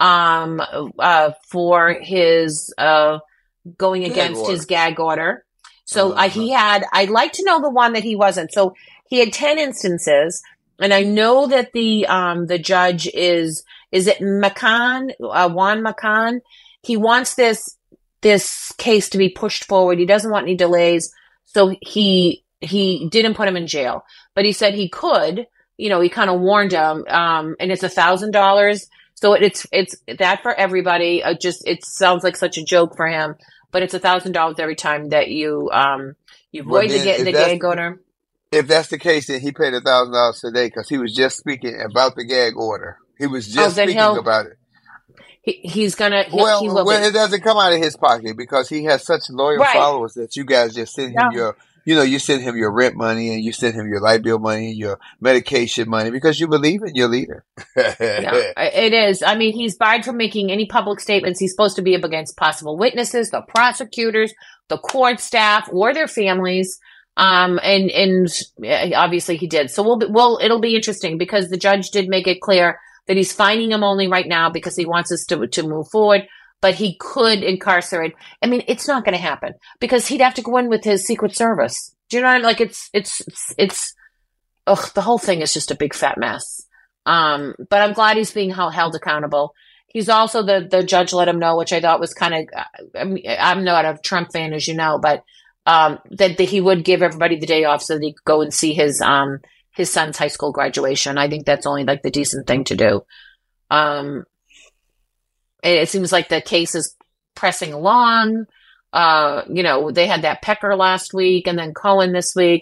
um, uh, for his, uh, going against his gag order. So uh, he had, I'd like to know the one that he wasn't. So he had ten instances, and I know that the, um, the judge is, is it McCann, uh, Juan McCann? He wants this, this case to be pushed forward. He doesn't want any delays. So he, he didn't put him in jail, but he said he could, you know, he kind of warned him, um, and it's a thousand dollars. So it's, it's that for everybody. Uh, just, it sounds like such a joke for him, but it's a thousand dollars every time that you, um, you void the, ga- the gag order. If that's the case, then he paid a thousand dollars today, because he was just speaking about the gag order. He was just oh, speaking about it. He, he's gonna, he, well, he will well be. It doesn't come out of his pocket, because he has such loyal right. followers that you guys just send him yeah. your, you know, you send him your rent money, and you send him your light bill money, your medication money, because you believe in your leader. Yeah, it is. I mean, he's barred from making any public statements. He's supposed to be up against possible witnesses, the prosecutors, the court staff, or their families. Um, and, and obviously he did. So we'll, be, well, it'll be interesting, because the judge did make it clear that he's fining him only right now because he wants us to, to move forward. But he could incarcerate. I mean, it's not going to happen, because he'd have to go in with his Secret Service. Do you know what I mean? Like, it's, it's, it's, it's ugh, the whole thing is just a big fat mess. Um, but I'm glad he's being held accountable. He's also, the, the judge let him know, which I thought was kind of, I mean, I'm not a Trump fan, as you know, but, um, that, that he would give everybody the day off so that he could go and see his, um, his son's high school graduation. I think that's only like the decent thing to do. Um, It seems like the case is pressing along. Uh, you know, they had that Pecker last week, and then Cohen this week.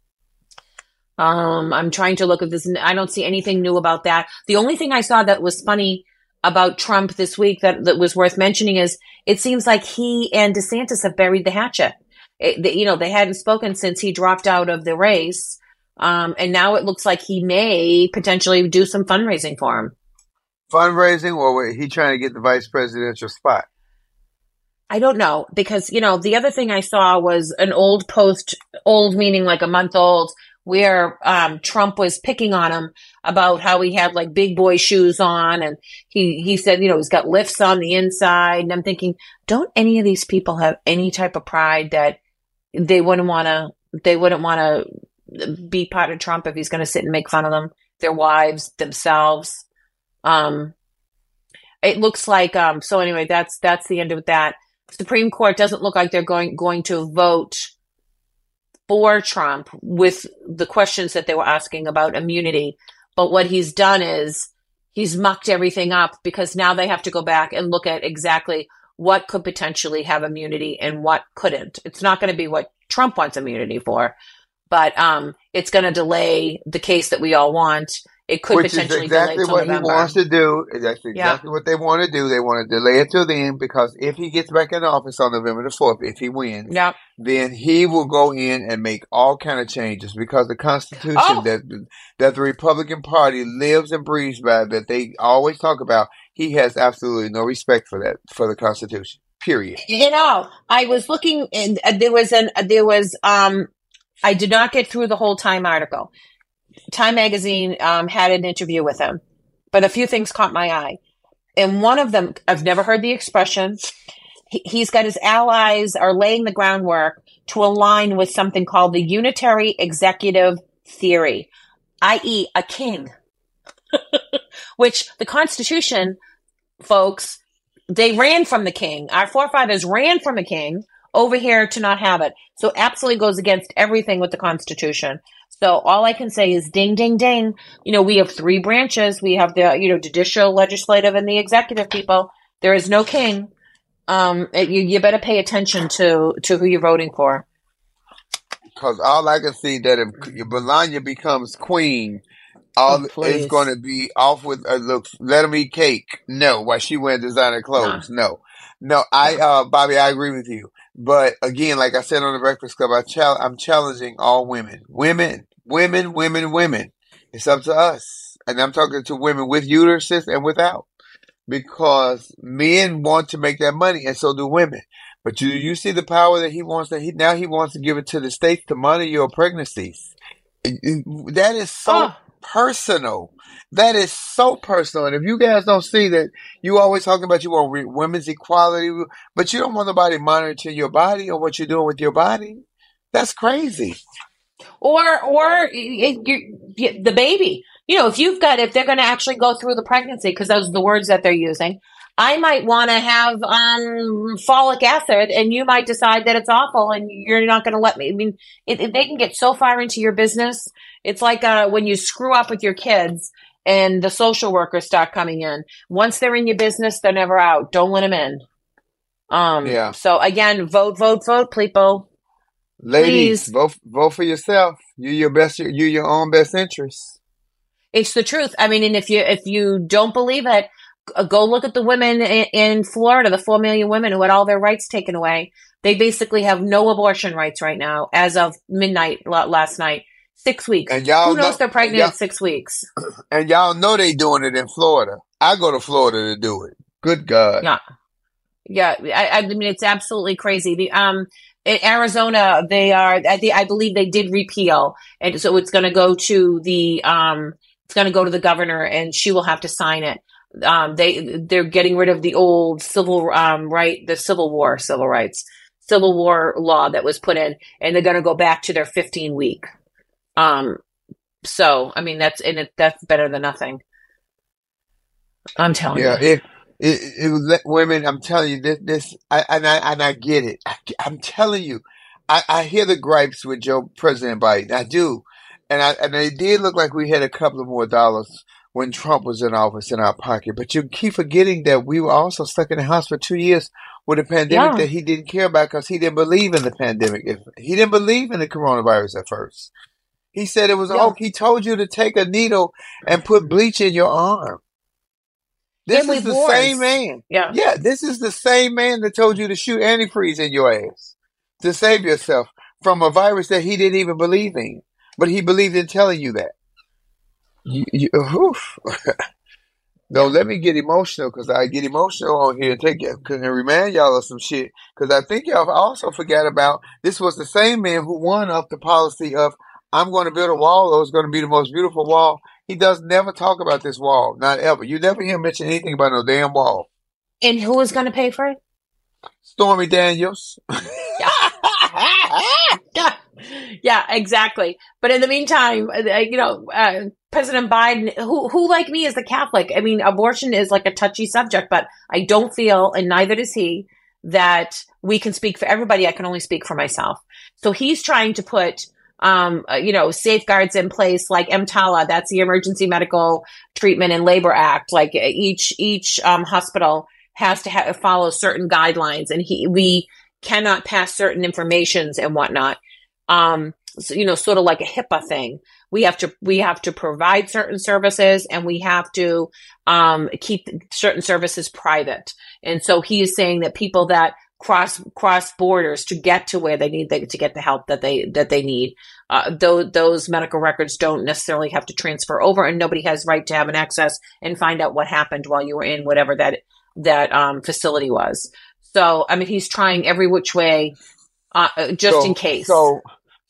Um, I'm trying to look at this, and I don't see anything new about that. The only thing I saw that was funny about Trump this week that, that was worth mentioning is it seems like he and DeSantis have buried the hatchet. It, the, you know, they hadn't spoken since he dropped out of the race. Um, and now it looks like he may potentially do some fundraising for him. Fundraising, or wait, he trying to get the vice presidential spot? I don't know, because, you know, the other thing I saw was an old post, old meaning like a month old, where um, Trump was picking on him about how he had like big boy shoes on, and he, he said, you know, he's got lifts on the inside. And I'm thinking, don't any of these people have any type of pride that they wouldn't want to, they wouldn't want to be part of Trump if he's going to sit and make fun of them, their wives, themselves? Um, it looks like, um, so anyway, that's, that's the end of that. Supreme Court doesn't look like they're going, going to vote for Trump with the questions that they were asking about immunity. But what he's done is he's mucked everything up, because now they have to go back and look at exactly what could potentially have immunity and what couldn't. It's not going to be what Trump wants immunity for, but, um, it's going to delay the case that we all want. It could Which potentially is exactly delay till what November. he wants to do. That's exactly yeah. what they want to do. They want to delay it till then, because if he gets back in office on November the fourth, if he wins, yeah. then he will go in and make all kind of changes, because the Constitution oh. that that the Republican Party lives and breathes by, that they always talk about, he has absolutely no respect for that, for the Constitution. Period. You know, I was looking, and there was an there was um, I did not get through the whole Time article. Time Magazine um, had an interview with him, but a few things caught my eye. And one of them, I've never heard the expression. He, he's got his allies are laying the groundwork to align with something called the unitary executive theory, that is a king, which the Constitution, folks, they ran from the king. Our forefathers ran from a king over here to not have it. So absolutely goes against everything with the Constitution. So all I can say is ding, ding, ding. You know, we have three branches. We have the, you know, judicial, legislative, and the executive people. There is no king. Um, you, you better pay attention to, to who you're voting for. Because all I can see that if Melania becomes queen, all Oh, it's please. going to be off with uh, look. Let them eat cake. No, while she wearing designer clothes. No, no. I, uh, Bobby, I agree with you. But again, like I said on the Breakfast Club, I chal- I'm challenging all women, women, women, women, women. It's up to us, and I'm talking to women with uteruses and without, because men want to make that money, and so do women. But you, you see the power that he wants. That he now he wants to give it to the states to monitor your pregnancies. It- it- That is so Oh. personal. That is so personal. And if you guys don't see that, you always talking about you want re- women's equality, but you don't want nobody monitoring your body or what you're doing with your body. That's crazy. Or, or y- y- y- the baby. You know, if you've got, if they're going to actually go through the pregnancy, because those are the words that they're using, I might want to have um, folic acid, and you might decide that it's awful, and you're not going to let me. I mean, it, it, they can get so far into your business. It's like uh, when you screw up with your kids, and the social workers start coming in. Once they're in your business, they're never out. Don't let them in. Um, Yeah. So again, vote, vote, vote, people. Ladies, Please. vote vote for yourself. You your best. You your own best interest. It's the truth. I mean, and if you if you don't believe it, g- go look at the women in, in Florida, the four million women who had all their rights taken away. They basically have no abortion rights right now, as of midnight la- last night. Six weeks. And y'all Who knows know- they're pregnant y'all- at six weeks? And y'all know they doing it in Florida. I go to Florida to do it. Good God. Yeah. Yeah, I, I mean, it's absolutely crazy. The um, in Arizona, they are. I, think- I believe they did repeal, and so it's going to go to the um, it's going to go to the governor, and she will have to sign it. Um, they they're getting rid of the old civil um right, the Civil War civil rights, Civil War law that was put in, and they're going to go back to their fifteen week. Um, so I mean, that's and it, that's better than nothing. I'm telling Yeah, you. it, it, it was let- women. I'm telling you this. This I, and I and I get it. I, am telling you, I, I hear the gripes with Joe President Biden. I do, and I and it did look like we had a couple of more dollars when Trump was in office in our pocket. But you keep forgetting that we were also stuck in the house for two years with a pandemic Yeah. that he didn't care about because he didn't believe in the pandemic. If he didn't believe in the coronavirus at first. He said it was Yeah. oh, he told you to take a needle and put bleach in your arm. This And is with the wars. same man. Yeah. Yeah, this is the same man that told you to shoot antifreeze in your ass to save yourself from a virus that he didn't even believe in. But he believed in telling you that. You, you, oof. No, let me get emotional because I get emotional on here and take it and remind y'all of some shit. Because I think y'all also forgot about this was the same man who won up the policy of I'm going to build a wall or it's going to be the most beautiful wall. He does never talk about this wall, not ever. You never hear him mention anything about no damn wall. And who is going to pay for it? Stormy Daniels. Yeah, yeah, exactly. But in the meantime, uh, you know, uh, President Biden, who, who like me is a Catholic. I mean, abortion is like a touchy subject, but I don't feel, and neither does he, that we can speak for everybody. I can only speak for myself. So he's trying to put, um, uh, you know, safeguards in place like EMTALA. That's the Emergency Medical Treatment and Labor Act. Like each, each, um, hospital has to ha- follow certain guidelines, and he, we cannot pass certain informations and whatnot. Um, so, you know, sort of like a HIPAA thing. We have to, we have to provide certain services, and we have to, um, keep certain services private. And so he is saying that people that cross, cross borders to get to where they need the, to get the help that they, that they need, uh, those, those medical records don't necessarily have to transfer over, and nobody has right to have an access and find out what happened while you were in whatever that, that, um, facility was. So, I mean, he's trying every which way, uh, just So- in case. So,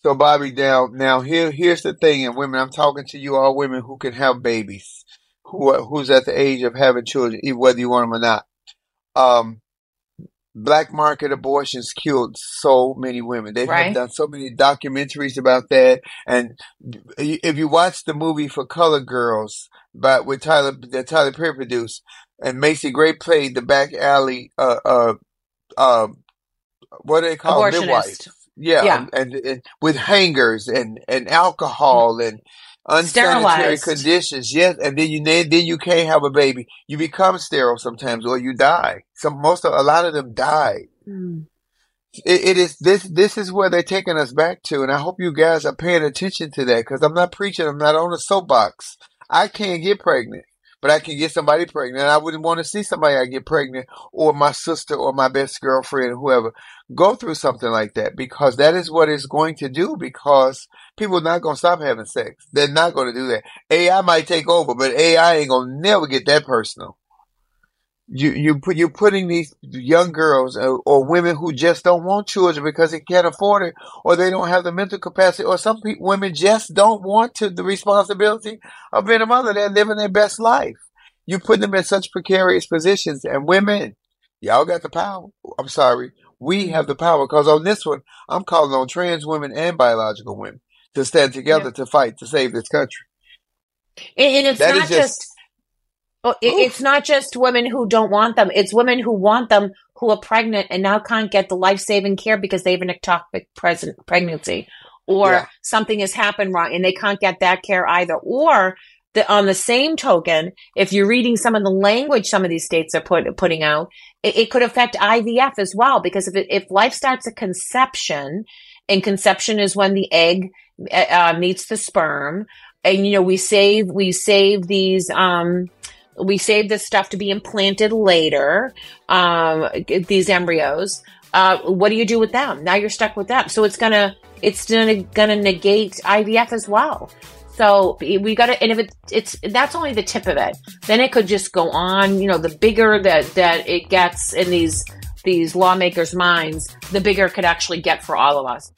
So, Bobby, now, now here, here's the thing, and women, I'm talking to you, all women who can have babies, who are, who's at the age of having children, whether you want them or not. Um, black market abortions killed so many women. They Right. have done so many documentaries about that. And if you watch the movie For Color Girls, by with Tyler that Tyler Perry produced, and Macy Gray played the back alley, uh, uh, uh, what do they call it? Abortionist. Midwife. Yeah, Yeah. And, and with hangers and, and alcohol and unsanitary Sterilized. conditions. Yes, and then you then you can't have a baby. You become sterile sometimes, or you die. Some most of a lot of them die. Mm. It, it is this this is where they're taking us back to, and I hope you guys are paying attention to that, because I'm not preaching. I'm not on a soapbox. I can't get pregnant, but I can get somebody pregnant. I wouldn't want to see somebody I get pregnant, or my sister, or my best girlfriend, or whoever, go through something like that, because that is what it's going to do, because people are not going to stop having sex. They're not going to do that. A I might take over, but A I ain't going to never get that personal. You, you put, you're putting these young girls or, or women who just don't want children because they can't afford it, or they don't have the mental capacity, or some people, women just don't want to, the responsibility of being a mother. They're living their best life. You put them in such precarious positions, and women, y'all got the power. I'm sorry. We have the power, because on this one, I'm calling on trans women and biological women to stand together Yeah. to fight to save this country. And, and it's That not is just, just oh, it, it's not just women who don't want them. It's women who want them, who are pregnant and now can't get the life-saving care because they have an ectopic present pregnancy, or Yeah. something has happened wrong and they can't get that care either. Or the, on the same token, if you're reading some of the language some of these states are put, putting out, it, it could affect I V F as well, because if it, if life starts at conception, and conception is when the egg uh, meets the sperm, and you know we save we save these um we save this stuff to be implanted later, um these embryos. Uh, what do you do with them? Now you're stuck with them, so it's gonna it's gonna gonna negate I V F as well. So we got to, and if it, it's, that's only the tip of it. Then it could just go on. You know, the bigger that, that it gets in these, these lawmakers' minds, the bigger it could actually get for all of us.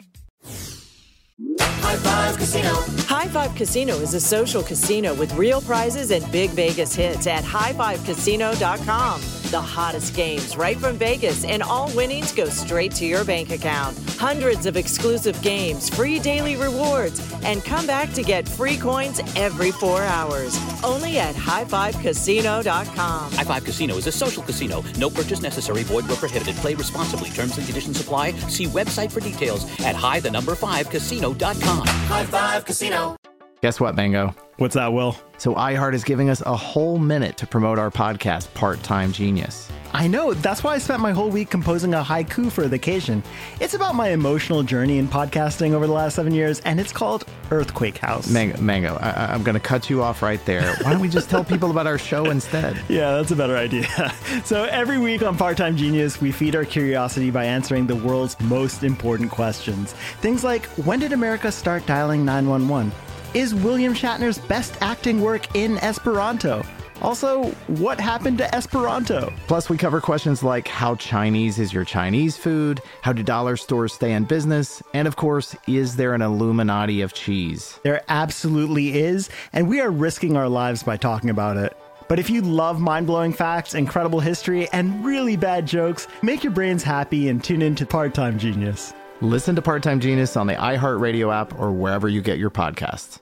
High Five Casino. High Five Casino is a social casino with real prizes and big Vegas hits at high five casino dot com. The hottest games right from Vegas, and all winnings go straight to your bank account. Hundreds of exclusive games, free daily rewards, and come back to get free coins every four hours. Only at high five casino dot com. High Five Casino is a social casino. No purchase necessary. Void where prohibited. Play responsibly. Terms and conditions apply. See website for details at high the number five casino dot com. High Five Casino. Guess what, Mango? What's that, Will? So iHeart is giving us a whole minute to promote our podcast, Part-Time Genius. I know. That's why I spent my whole week composing a haiku for the occasion. It's about my emotional journey in podcasting over the last seven years, and it's called Earthquake House. Mango, Mango I, I'm going to cut you off right there. Why don't we just tell people about our show instead? Yeah, that's a better idea. So every week on Part-Time Genius, we feed our curiosity by answering the world's most important questions. Things like, when did America start dialing nine one one? Is William Shatner's best acting work in Esperanto? Also, what happened to Esperanto? Plus, we cover questions like, how Chinese is your Chinese food? How do dollar stores stay in business? And of course, is there an Illuminati of cheese? There absolutely is, and we are risking our lives by talking about it. But if you love mind-blowing facts, incredible history, and really bad jokes, make your brains happy and tune in to Part-Time Genius. Listen to Part-Time Genius on the iHeartRadio app or wherever you get your podcasts.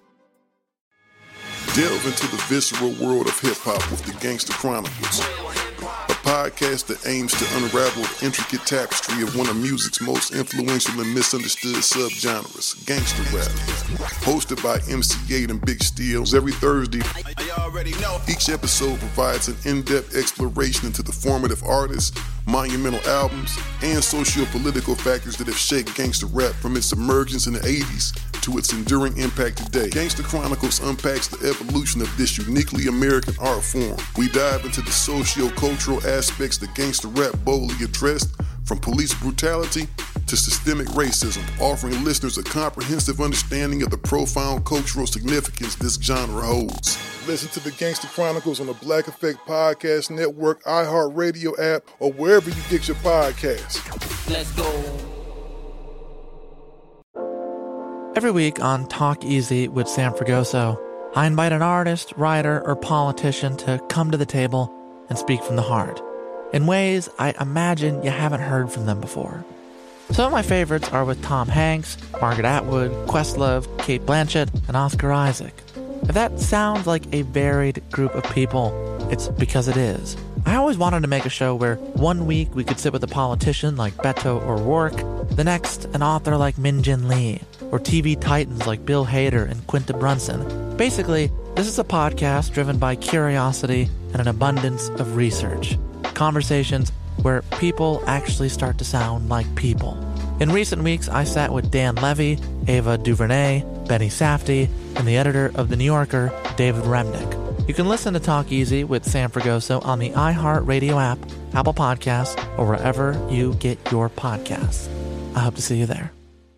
Delve into the visceral world of hip-hop with the Gangster Chronicles, a podcast that aims to unravel the intricate tapestry of one of music's most influential and misunderstood subgenres, gangster rap. Hosted by M C eight and Big Steels every Thursday, each episode provides an in-depth exploration into the formative artists, monumental albums, and socio-political factors that have shaped gangster rap from its emergence in the eighties to its enduring impact today. Gangster Chronicles unpacks the evolution of this uniquely American art form. We dive into the socio-cultural aspects that gangster rap boldly addressed, from police brutality to systemic racism, offering listeners a comprehensive understanding of the profound cultural significance this genre holds. Listen to the Gangster Chronicles on the Black Effect Podcast Network, iHeartRadio app, or wherever you get your podcasts. Let's go. Every week on Talk Easy with Sam Fragoso, I invite an artist, writer, or politician to come to the table and speak from the heart in ways I imagine you haven't heard from them before. Some of my favorites are with Tom Hanks, Margaret Atwood, Questlove, Cate Blanchett, and Oscar Isaac. If that sounds like a varied group of people, it's because it is. I always wanted to make a show where one week we could sit with a politician like Beto O'Rourke, the next an author like Min Jin Lee, or T V titans like Bill Hader and Quinta Brunson. Basically, this is a podcast driven by curiosity and an abundance of research. Conversations where people actually start to sound like people. In recent weeks, I sat with Dan Levy, Ava DuVernay, Benny Safdie, and the editor of The New Yorker, David Remnick. You can listen to Talk Easy with Sam Fragoso on the iHeartRadio app, Apple Podcasts, or wherever you get your podcasts. I hope to see you there.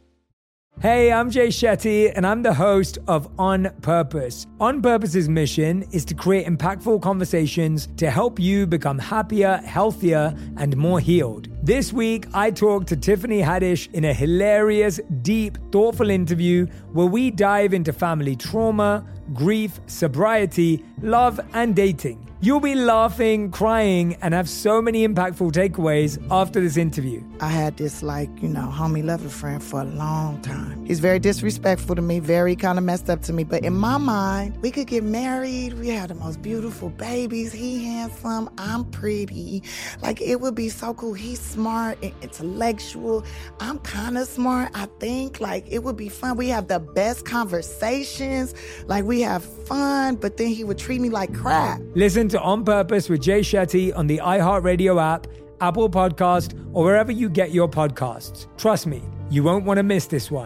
Hey, I'm Jay Shetty, and I'm the host of On Purpose. On Purpose's mission is to create impactful conversations to help you become happier, healthier, and more healed. This week, I talked to Tiffany Haddish in a hilarious, deep, thoughtful interview where we dive into family trauma, grief, sobriety, love, and dating. You'll be laughing, crying, and have so many impactful takeaways after this interview. I had this, like, you know, homie lover friend for a long time. He's very disrespectful to me, very kind of messed up to me. But in my mind, we could get married. We had the most beautiful babies. He handsome. I'm pretty. Like, it would be so cool. He's smart and intellectual. I'm kind of smart, I think. Like, it would be fun. We have the best conversations. Like, we have fun, but then he would treat me like crap. Listen to On Purpose with Jay Shetty on the iHeartRadio app, Apple Podcast, or wherever you get your podcasts. Trust me, you won't want to miss this one.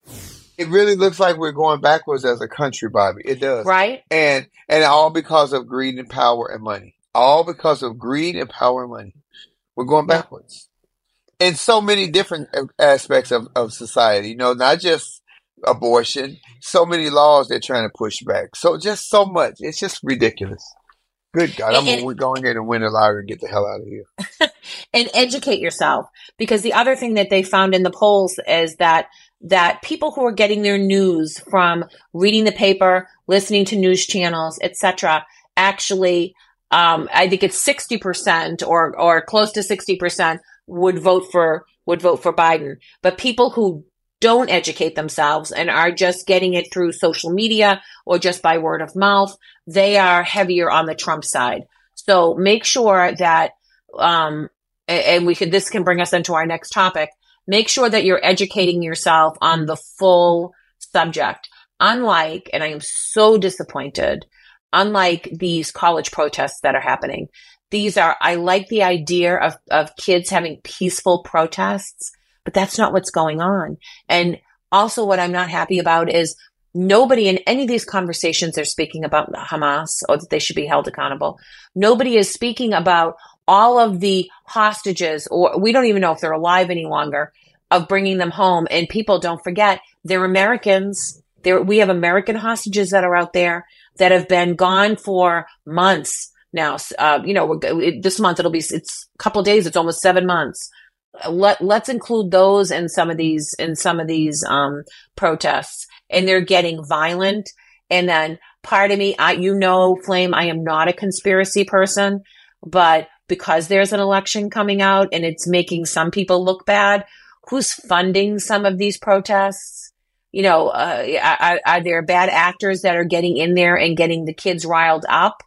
It really looks like we're going backwards as a country, Bobby. It does. Right. And and all because of greed and power and money. All because of greed and power and money. We're going backwards. In so many different aspects of, of society. You know, not just abortion. So many laws they're trying to push back. So just so much. It's just ridiculous. Good God, I'm and, we're going in and win the lottery and get the hell out of here. And educate yourself, because the other thing that they found in the polls is that that people who are getting their news from reading the paper, listening to news channels, et cetera, actually, um, I think it's sixty percent or or close to sixty percent would vote for would vote for Biden. But people who don't educate themselves and are just getting it through social media or just by word of mouth, they are heavier on the Trump side. So make sure that, um, and we could, this can bring us into our next topic. Make sure that you're educating yourself on the full subject. Unlike, and I am so disappointed, unlike these college protests that are happening, these are, I like the idea of, of kids having peaceful protests, but that's not what's going on. And also what I'm not happy about is nobody in any of these conversations are speaking about Hamas or that they should be held accountable. Nobody is speaking about all of the hostages, or we don't even know if they're alive any longer, of bringing them home. And people, don't forget, they're Americans. They're, we have American hostages that are out there that have been gone for months now. Uh, you know, we're, this month it'll be, it's a couple of days. It's almost seven months. Let, let's include those in some of these, in some of these, um, protests, and they're getting violent. And then part of me, I, you know, Flame, I am not a conspiracy person, but because there's an election coming out and it's making some people look bad, who's funding some of these protests? You know, uh, are, are there bad actors that are getting in there and getting the kids riled up?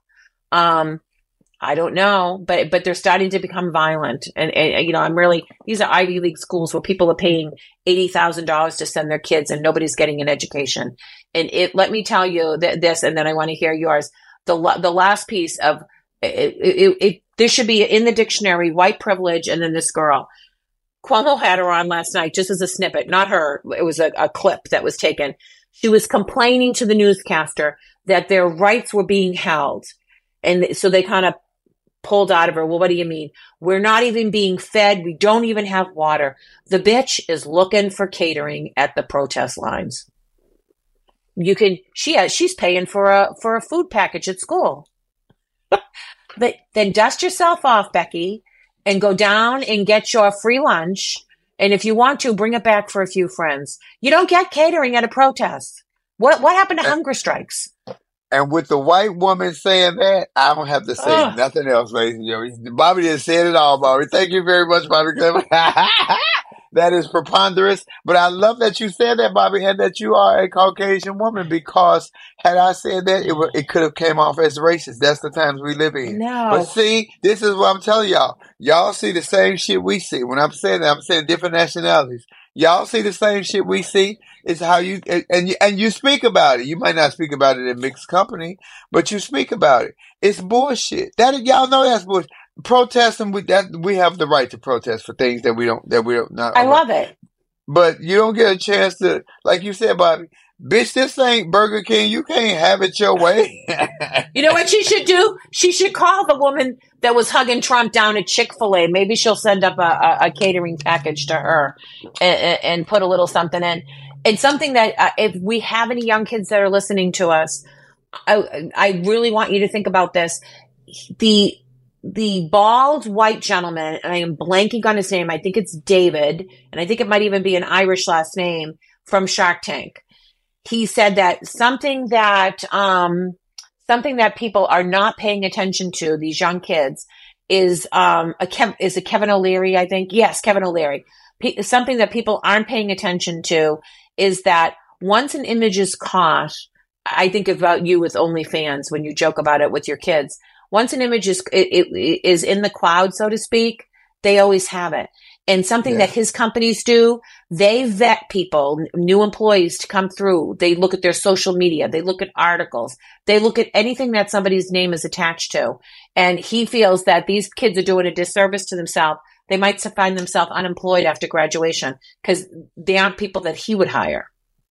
Um, I don't know, but, but they're starting to become violent. And, and, you know, I'm really, these are Ivy League schools where people are paying eighty thousand dollars to send their kids and nobody's getting an education. And it, let me tell you th- this, and then I want to hear yours. The, the last piece of it, it, it, there should be in the dictionary, white privilege. And then this girl, Cuomo had her on last night, just as a snippet, not her. It was a, a clip that was taken. She was complaining to the newscaster that their rights were being held. And so they kind of pulled out of her. Well, what do you mean? We're not even being fed. We don't even have water. The bitch is looking for catering at the protest lines. You can, she has, she's paying for a, for a food package at school. But then dust yourself off, Becky, and go down and get your free lunch And if you want to, bring it back for a few friends. You don't get catering at a protest. What what happened to hunger strikes? And with the white woman saying that, I don't have to say Ugh. nothing else, ladies and gentlemen. Bobby just said it all, Bobby. Thank you very much, Bobby Clement. That is preponderous. But I love that you said that, Bobby, and that you are a Caucasian woman, because had I said that, it would, it could have came off as racist. That's the times we live in. No. But see, this is what I'm telling y'all. Y'all see the same shit we see. When I'm saying that, I'm saying different nationalities. Y'all see the same shit we see. It's how you and, and you and you speak about it. You might not speak about it in mixed company, but you speak about it. It's bullshit. That y'all know that's bullshit. Protesting, we that we have the right to protest for things that we don't that we don't not. I love it. But you don't get a chance to, like you said, Bobby. Bitch, this ain't Burger King. You can't have it your way. You know what she should do? She should call the woman that was hugging Trump down at Chick-fil-A. Maybe she'll send up a, a, a catering package to her and, and put a little something in. And something that uh, if we have any young kids that are listening to us, I, I really want you to think about this. The the bald white gentleman, and I am blanking on his name. I think it's David, and I think it might even be an Irish last name, from Shark Tank. He said that something that um, something that people are not paying attention to, these young kids, is um, a Kev- is it Kevin O'Leary? I think yes, Kevin O'Leary. P- something that people aren't paying attention to is that once an image is caught, I think about you with OnlyFans when you joke about it with your kids. Once an image is it, it, it is in the cloud, so to speak, they always have it. And something yeah. that his companies do, they vet people, new employees to come through. They look at their social media. They look at articles. They look at anything that somebody's name is attached to. And he feels that these kids are doing a disservice to themselves. They might find themselves unemployed after graduation because they aren't people that he would hire.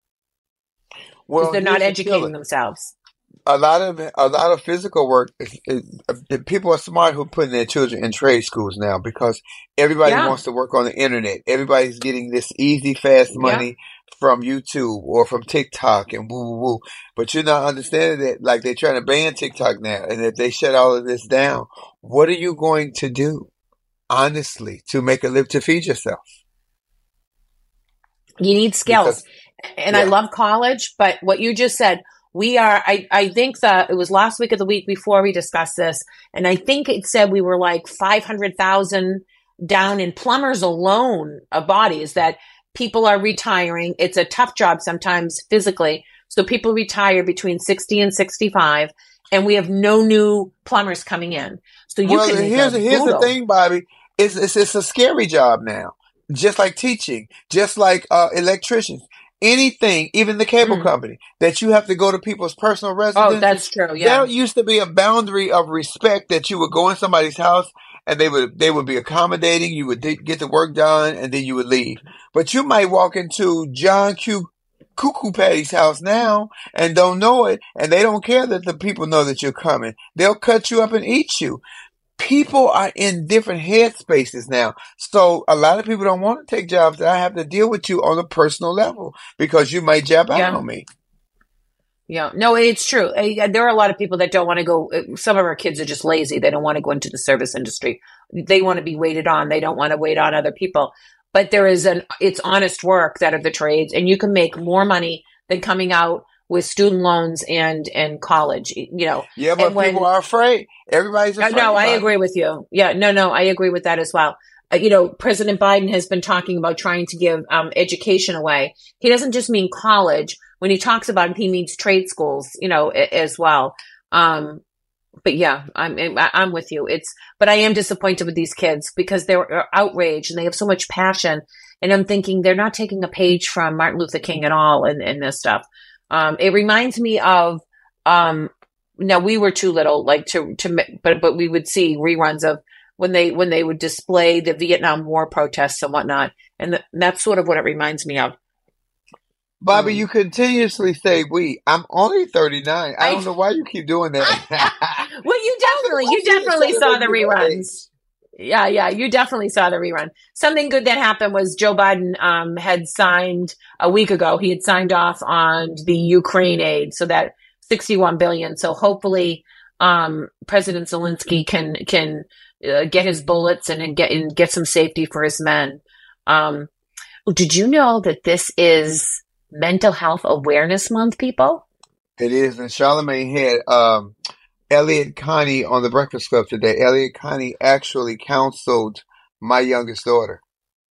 Well, they're not educating themselves. A lot of a lot of physical work. Is, is, uh, people are smart who are putting their children in trade schools now because everybody yeah. wants to work on the internet. Everybody's getting this easy, fast money yeah. from YouTube or from TikTok and woo woo woo. But you're not understanding that, like they're trying to ban TikTok now, and if they shut all of this down, what are you going to do, honestly, to make a live to feed yourself? You need skills, because, and yeah. I love college. But what you just said. We are, I, I think that it was last week or the week before we discussed this. And I think it said we were like five hundred thousand down in plumbers alone of bodies that people are retiring. It's a tough job sometimes physically. So people retire between sixty and sixty-five and we have no new plumbers coming in. So you well, can here's, here's the thing, Bobby. It's, it's, it's a scary job now. Just like teaching, just like uh, electricians. Anything, even the cable mm. company, that you have to go to people's personal residences. Oh, that's true. Yeah, there used to be a boundary of respect that you would go in somebody's house and they would they would be accommodating. You would d- get the work done and then you would leave. But you might walk into John Q. Cuckoo Patty's house now and don't know it, and they don't care that the people know that you're coming. They'll cut you up and eat you. People are in different headspaces now. So a lot of people don't want to take jobs that I have to deal with you on a personal level because you might jab out yeah. on me. Yeah, no, it's true. There are a lot of people that don't want to go. Some of our kids are just lazy. They don't want to go into the service industry. They want to be waited on. They don't want to wait on other people. But there is an, it's honest work that are the trades, and you can make more money than coming out with student loans and, and college, you know. Yeah, but when, people are afraid. Everybody's afraid. No, I agree with you. Yeah, no, no, I agree with that as well. Uh, you know, President Biden has been talking about trying to give um, education away. He doesn't just mean college. When he talks about it, he means trade schools, you know, as well. Um, but yeah, I'm, I'm with you. It's, but I am disappointed with these kids because they're outraged and they have so much passion. And I'm thinking they're not taking a page from Martin Luther King at all in, in this stuff. Um, it reminds me of, um, now we were too little, like to, to, but, but we would see reruns of when they, when they would display the Vietnam War protests and whatnot. And, the, and that's sort of what it reminds me of. Bobby, um, you continuously say we. I'm only thirty-nine. I, I don't know why you keep doing that. Well, you definitely, you definitely saw the reruns. Yeah, yeah, you definitely saw the rerun. Something good that happened was Joe Biden um, had signed a week ago. He had signed off on the Ukraine aid, so that sixty-one billion dollars. So hopefully, um, President Zelensky can can uh, get his bullets and, and get and get some safety for his men. Um, Did you know that this is Mental Health Awareness Month, people? It is. And Charlamagne had um, Elliot Connie on the Breakfast Club today. Elliot Connie actually counseled my youngest daughter.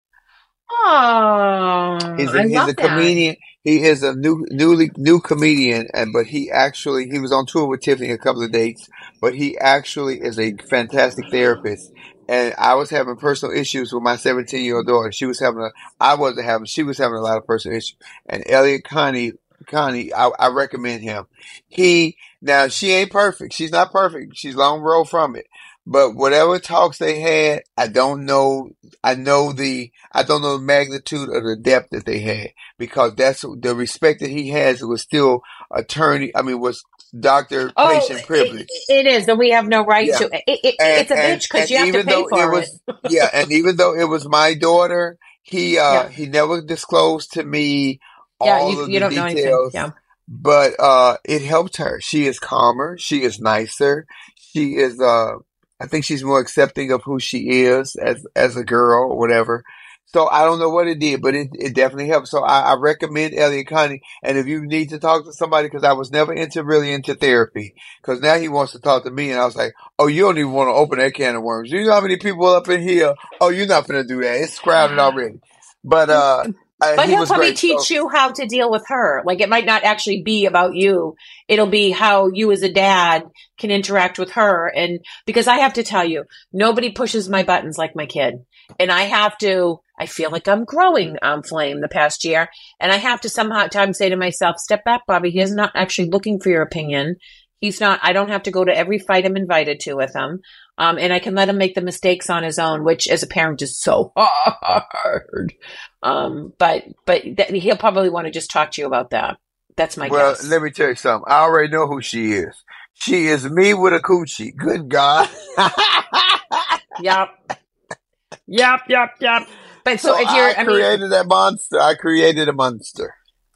Oh, He's a, I he's love a that. comedian. He is a new, newly new comedian, and but he actually he was on tour with Tiffany a couple of dates. But he actually is a fantastic therapist. And I was having personal issues with my seventeen year old daughter. She was having a, I wasn't having, she was having a lot of personal issues. And Elliot Connie, Connie, I, I recommend him. He now she ain't perfect. She's not perfect. She's long road from it. But whatever talks they had, I don't know. I know the, I don't know the magnitude or the depth that they had, because that's the respect that he has was still attorney. I mean, was doctor Oh, patient privilege. it, it is that we have no right Yeah. to. It, it, And- it's a and- bitch because and you have to even pay though for it was, yeah, and even though it was my daughter, he uh Yeah. he never disclosed to me Yeah, all you- of you the don't know anything. details. Yeah. But uh it helped her. She is calmer. She is nicer. She is uh I think she's more accepting of who she is as as a girl or whatever. So I don't know what it did, but it, it definitely helped. So I, I recommend Elliot Connie. And if you need to talk to somebody, because I was never into really into therapy, because now he wants to talk to me, and I was like, oh, you don't even want to open that can of worms. You know how many people up in here? Oh, you're not going to do that. It's crowded already. But uh, I, But he he'll was probably great. teach So- you how to deal with her. Like, it might not actually be about you. It'll be how you as a dad can interact with her. And because I have to tell you, nobody pushes my buttons like my kid. And I have to, I feel like I'm growing on Flame the past year. And I have to somehow time say to myself, step back, Bobby. He is not actually looking for your opinion. He's not, I don't have to go to every fight I'm invited to with him. Um, and I can let him make the mistakes on his own, which as a parent is so hard. Um, but, but th- he'll probably want to just talk to you about that. That's my well, guess. let me tell you something. I already know who she is. She is me with a coochie. Good God. Yep. Yep, yep, yep. But so, So if you're, I I, mean, created a monster. I created a monster.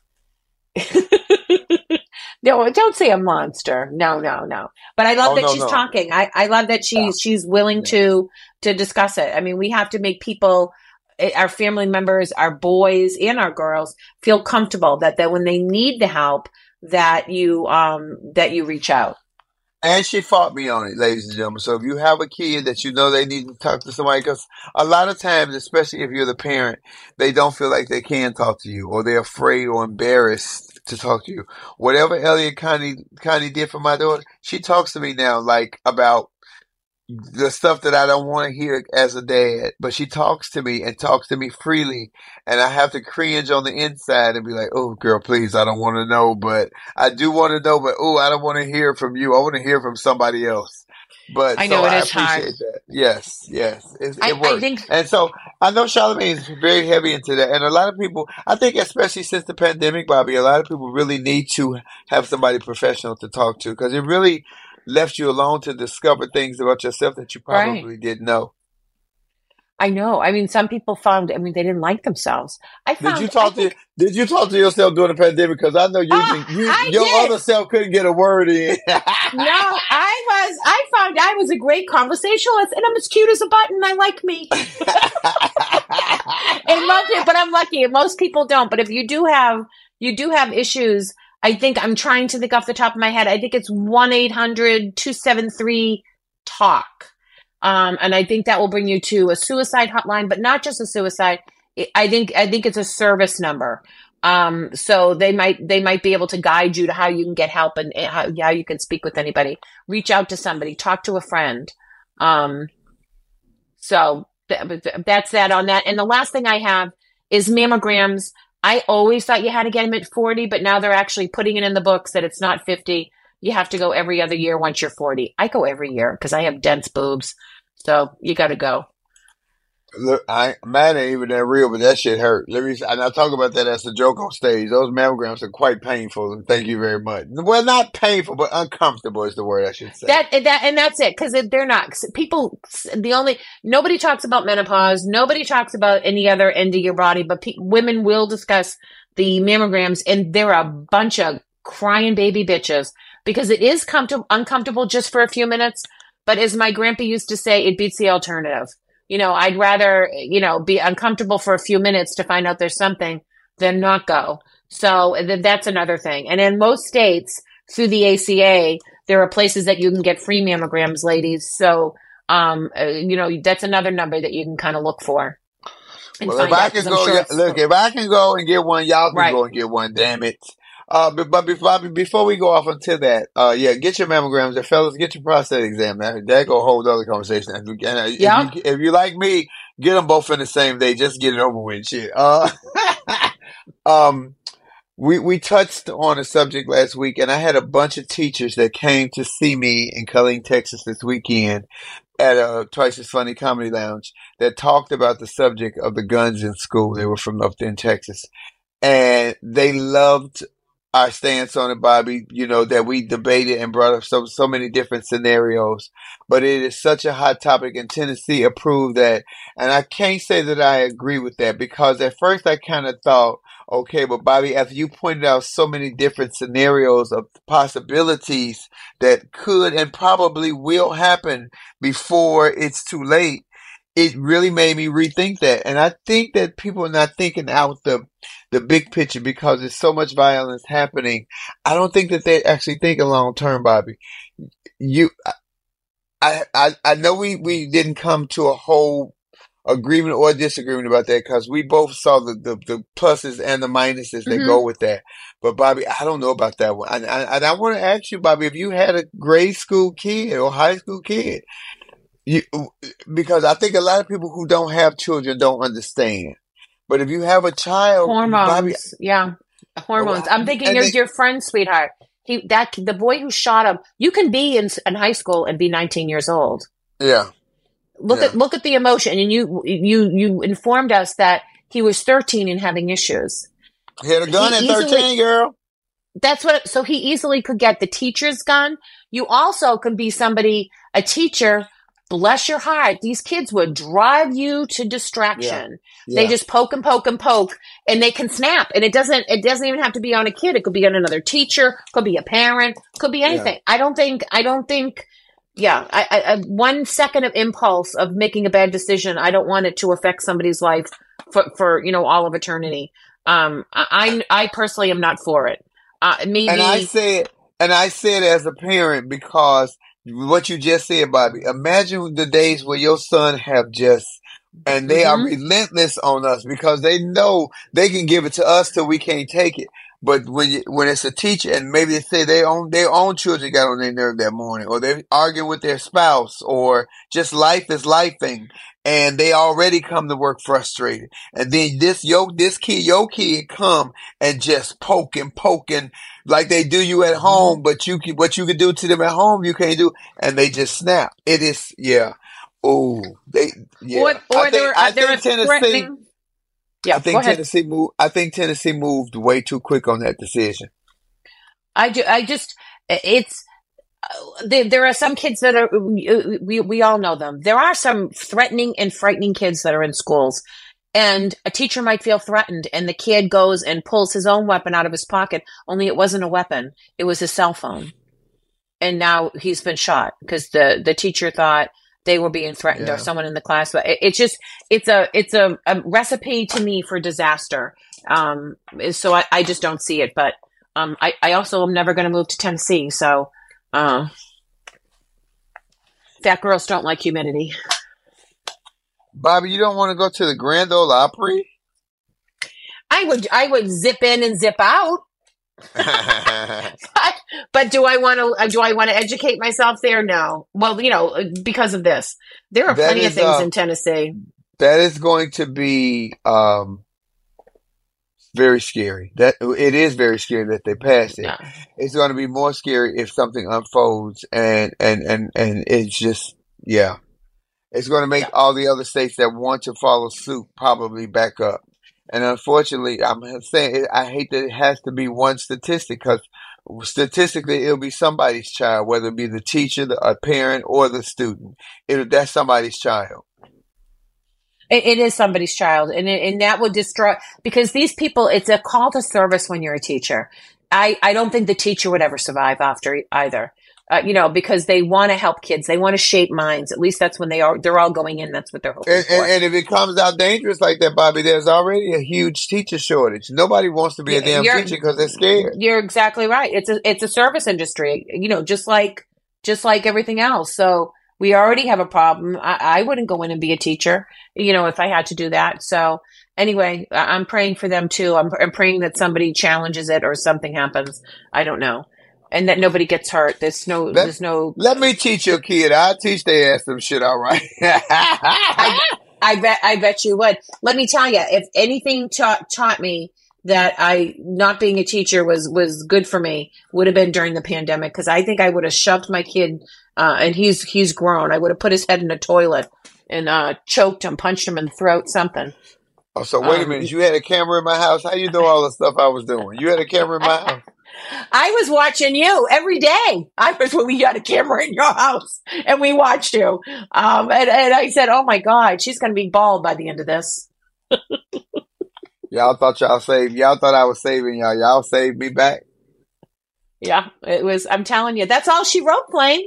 no, don't say a monster. No, no, no. But I love Oh, that no, she's no. talking. I, I love that she's, she's willing to, to discuss it. I mean, we have to make people, eh, our family members, our boys and our girls feel comfortable that, that when they need the help, that you, um, that you reach out. And she fought me on it, ladies and gentlemen. So if you have a kid that you know they need to talk to somebody, because a lot of times, especially if you're the parent, they don't feel like they can talk to you, or they're afraid or embarrassed to talk to you. Whatever Elliot Connie, Connie did for my daughter, she talks to me now like about the stuff that I don't want to hear as a dad, but she talks to me and talks to me freely, and I have to cringe on the inside and be like, oh girl, please, I don't want to know, but I do want to know, but oh, I don't want to hear from you. I want to hear from somebody else. But I so know it I is hard. appreciate that. Yes, yes. It, I- it works. I think- and so I know Charlamagne is very heavy into that. And a lot of people, I think especially since the pandemic, Bobby, a lot of people really need to have somebody professional to talk to, because it really left you alone to discover things about yourself that you probably Right. didn't know. I know. I mean, some people found, I mean, they didn't like themselves. I found, Did you talk to Did you talk to yourself during the pandemic? Because I know you, you I your did. other self couldn't get a word in. No, I was, I found I was a great conversationalist, and I'm as cute as a button. I like me. And most people, but I'm lucky. and Most people don't. But if you do have, you do have issues, I think I'm trying to think off the top of my head. I think it's one eight hundred two seven three talk. Um, and I think that will bring you to a suicide hotline, but not just a suicide. I think, I think it's a service number. Um, so they might, they might be able to guide you to how you can get help and how, how you can speak with anybody, reach out to somebody, talk to a friend. Um, so th- that's that on that. And the last thing I have is mammograms. I always thought you had to get them at forty, but now they're actually putting it in the books that it's not fifty. You have to go every other year once you're forty. I go every year because I have dense boobs. So you got to go. Look, I mine ain't even that real, but that shit hurt. Let me, and I talk about that as a joke on stage. Those mammograms are quite painful. Thank you very much. Well, not painful, but uncomfortable is the word I should say. That that and that's it, because they're not people. The only nobody talks about menopause. Nobody talks about any other end of your body, but pe- women will discuss the mammograms, and they're a bunch of crying baby bitches because it is comfortable, uncomfortable just for a few minutes. But as my grandpa used to say, it beats the alternative. You know, I'd rather, you know, be uncomfortable for a few minutes to find out there's something than not go. So th- that's another thing. And in most states, through the A C A, there are places that you can get free mammograms, ladies. So, um, uh, you know, that's another number that you can kind of look for. Well, if I can go, sure look, if I can go and get one, y'all can right. go and get one. Damn it! Uh, but, but before, before we go off into that, uh, yeah, get your mammograms, and fellas, get your prostate exam. That that go a whole other conversation. And if, yep. you, if you like me, get them both in the same day. Just get it over with. Shit. Uh, um, we we touched on a subject last week, and I had a bunch of teachers that came to see me in Killeen, Texas this weekend at a Twice as Funny Comedy Lounge that talked about the subject of the guns in school. They were from up there in Texas, and they loved our stance on it, Bobby. You know, that we debated and brought up so so many different scenarios, but it is such a hot topic, and Tennessee approved that. And I can't say that I agree with that, because at first I kind of thought, okay, but Bobby, after you pointed out so many different scenarios of possibilities that could and probably will happen before it's too late, it really made me rethink that. And I think that people are not thinking out the the big picture, because there's so much violence happening. I don't think that they actually think long term, Bobby. You, I, I, I know we, we didn't come to a whole agreement or disagreement about that, because we both saw the, the, the pluses and the minuses that Mhm. go with that. But Bobby, I don't know about that one. And I, I, I want to ask you, Bobby, if you had a grade school kid or high school kid, you, because I think a lot of people who don't have children don't understand. But if you have a child, Hormones, Bobby, yeah, hormones. I'm thinking and of they- your friend, sweetheart. He that the boy who shot him. You can be in, in high school and be nineteen years old. yeah. Look Yeah. at look at the emotion, and you you you informed us that he was thirteen and having issues. He had a gun He at easily- thirteen, girl. That's what. So he easily could get the teacher's gun. You also could be somebody, a teacher. Bless your heart. These kids would drive you to distraction. Yeah. They Yeah. just poke and poke and poke, and they can snap. And it doesn't. It doesn't even have to be on a kid. It could be on another teacher. Could be a parent. Could be anything. I don't think. I don't think. Yeah. I, I, I one second of impulse of making a bad decision. I don't want it to affect somebody's life for, for you know all of eternity. Um. I I personally am not for it. Uh. Maybe. And I said, and I said as a parent, because what you just said, Bobby, imagine the days where your son have just, and they are Mhm. relentless on us, because they know they can give it to us till we can't take it. But when you, when it's a teacher, and maybe they say their own their own children got on their nerve that morning, or they're arguing with their spouse, or just life is lifing, and they already come to work frustrated, and then this yo this kid your kid come and just poke and poke and like they do you at home, but you can, what you can do to them at home you can't do, and they just snap. It is yeah. Oh, they yeah. Or, or I think, they're, I they're think Tennessee. threatening. Yeah, I think go ahead. Tennessee moved. I think Tennessee moved way too quick on that decision. I, ju- I just, it's, uh, there, there are some kids that are, we, we all know them. There are some threatening and frightening kids that are in schools, and a teacher might feel threatened, and the kid goes and pulls his own weapon out of his pocket, only it wasn't a weapon. It was his cell phone. And now he's been shot because the, the teacher thought they were being threatened Yeah. or someone in the class. But it, it's just, it's a, it's a, a recipe to me for disaster. Um, so I, I just don't see it, but, um, I, I also am never going to move to Tennessee. So, uh, fat girls don't like humidity. Bobby, you don't want to go to the Grand Ole Opry? I would, I would zip in and zip out. but, but do I want to, do I want to educate myself there? No. Well, you know, because of this, there are That plenty of is, things uh, in Tennessee. That is going to be um, very scary. That it is very scary that they passed it. Yeah. It's going to be more scary if something unfolds, and and and and it's just yeah, it's going to make all the other states that want to follow suit probably back up. And unfortunately, I'm saying I hate that it has to be one statistic, because statistically it'll be somebody's child, whether it be the teacher, the a parent, or the student. It that's somebody's child. It, it is somebody's child, and it, and that would destroy, because these people, it's a call to service when you're a teacher. I, I don't think the teacher would ever survive after either. Uh, you know, because they want to help kids. They want to shape minds. At least that's when they are, they're all going in. That's what they're hoping And, for. and, and if it comes out dangerous like that, Bobby, there's already a huge teacher shortage. Nobody wants to be a damn You're- teacher because they're scared. You're exactly right. It's a, it's a service industry, you know, just like, just like everything else. So we already have a problem. I, I wouldn't go in and be a teacher, you know, if I had to do that. So anyway, I- I'm praying for them too. I'm, I'm praying that somebody challenges it or something happens. I don't know. And that nobody gets hurt. There's no, Let, there's no. let me teach your kid. I'll teach their ass some shit, all right? I, I bet, I bet you would. Let me tell you, if anything taught taught me that I not being a teacher was was good for me, would have been during the pandemic, because I think I would have shoved my kid, uh, and he's he's grown. I would have put his head in a toilet and uh, choked him, punched him in the throat, something. Oh, so wait a Um, minute. You had a camera in my house? How you know all the stuff I was doing? You had a camera in my house? I was watching you every day. I was when we had a camera in your house and we watched you. Um, and, and I said, "Oh my God, she's going to be bald by the end of this." Y'all thought y'all saved. Y'all thought I was saving y'all. Y'all saved me back. Yeah, it was. I'm telling you, that's all she wrote, Flame.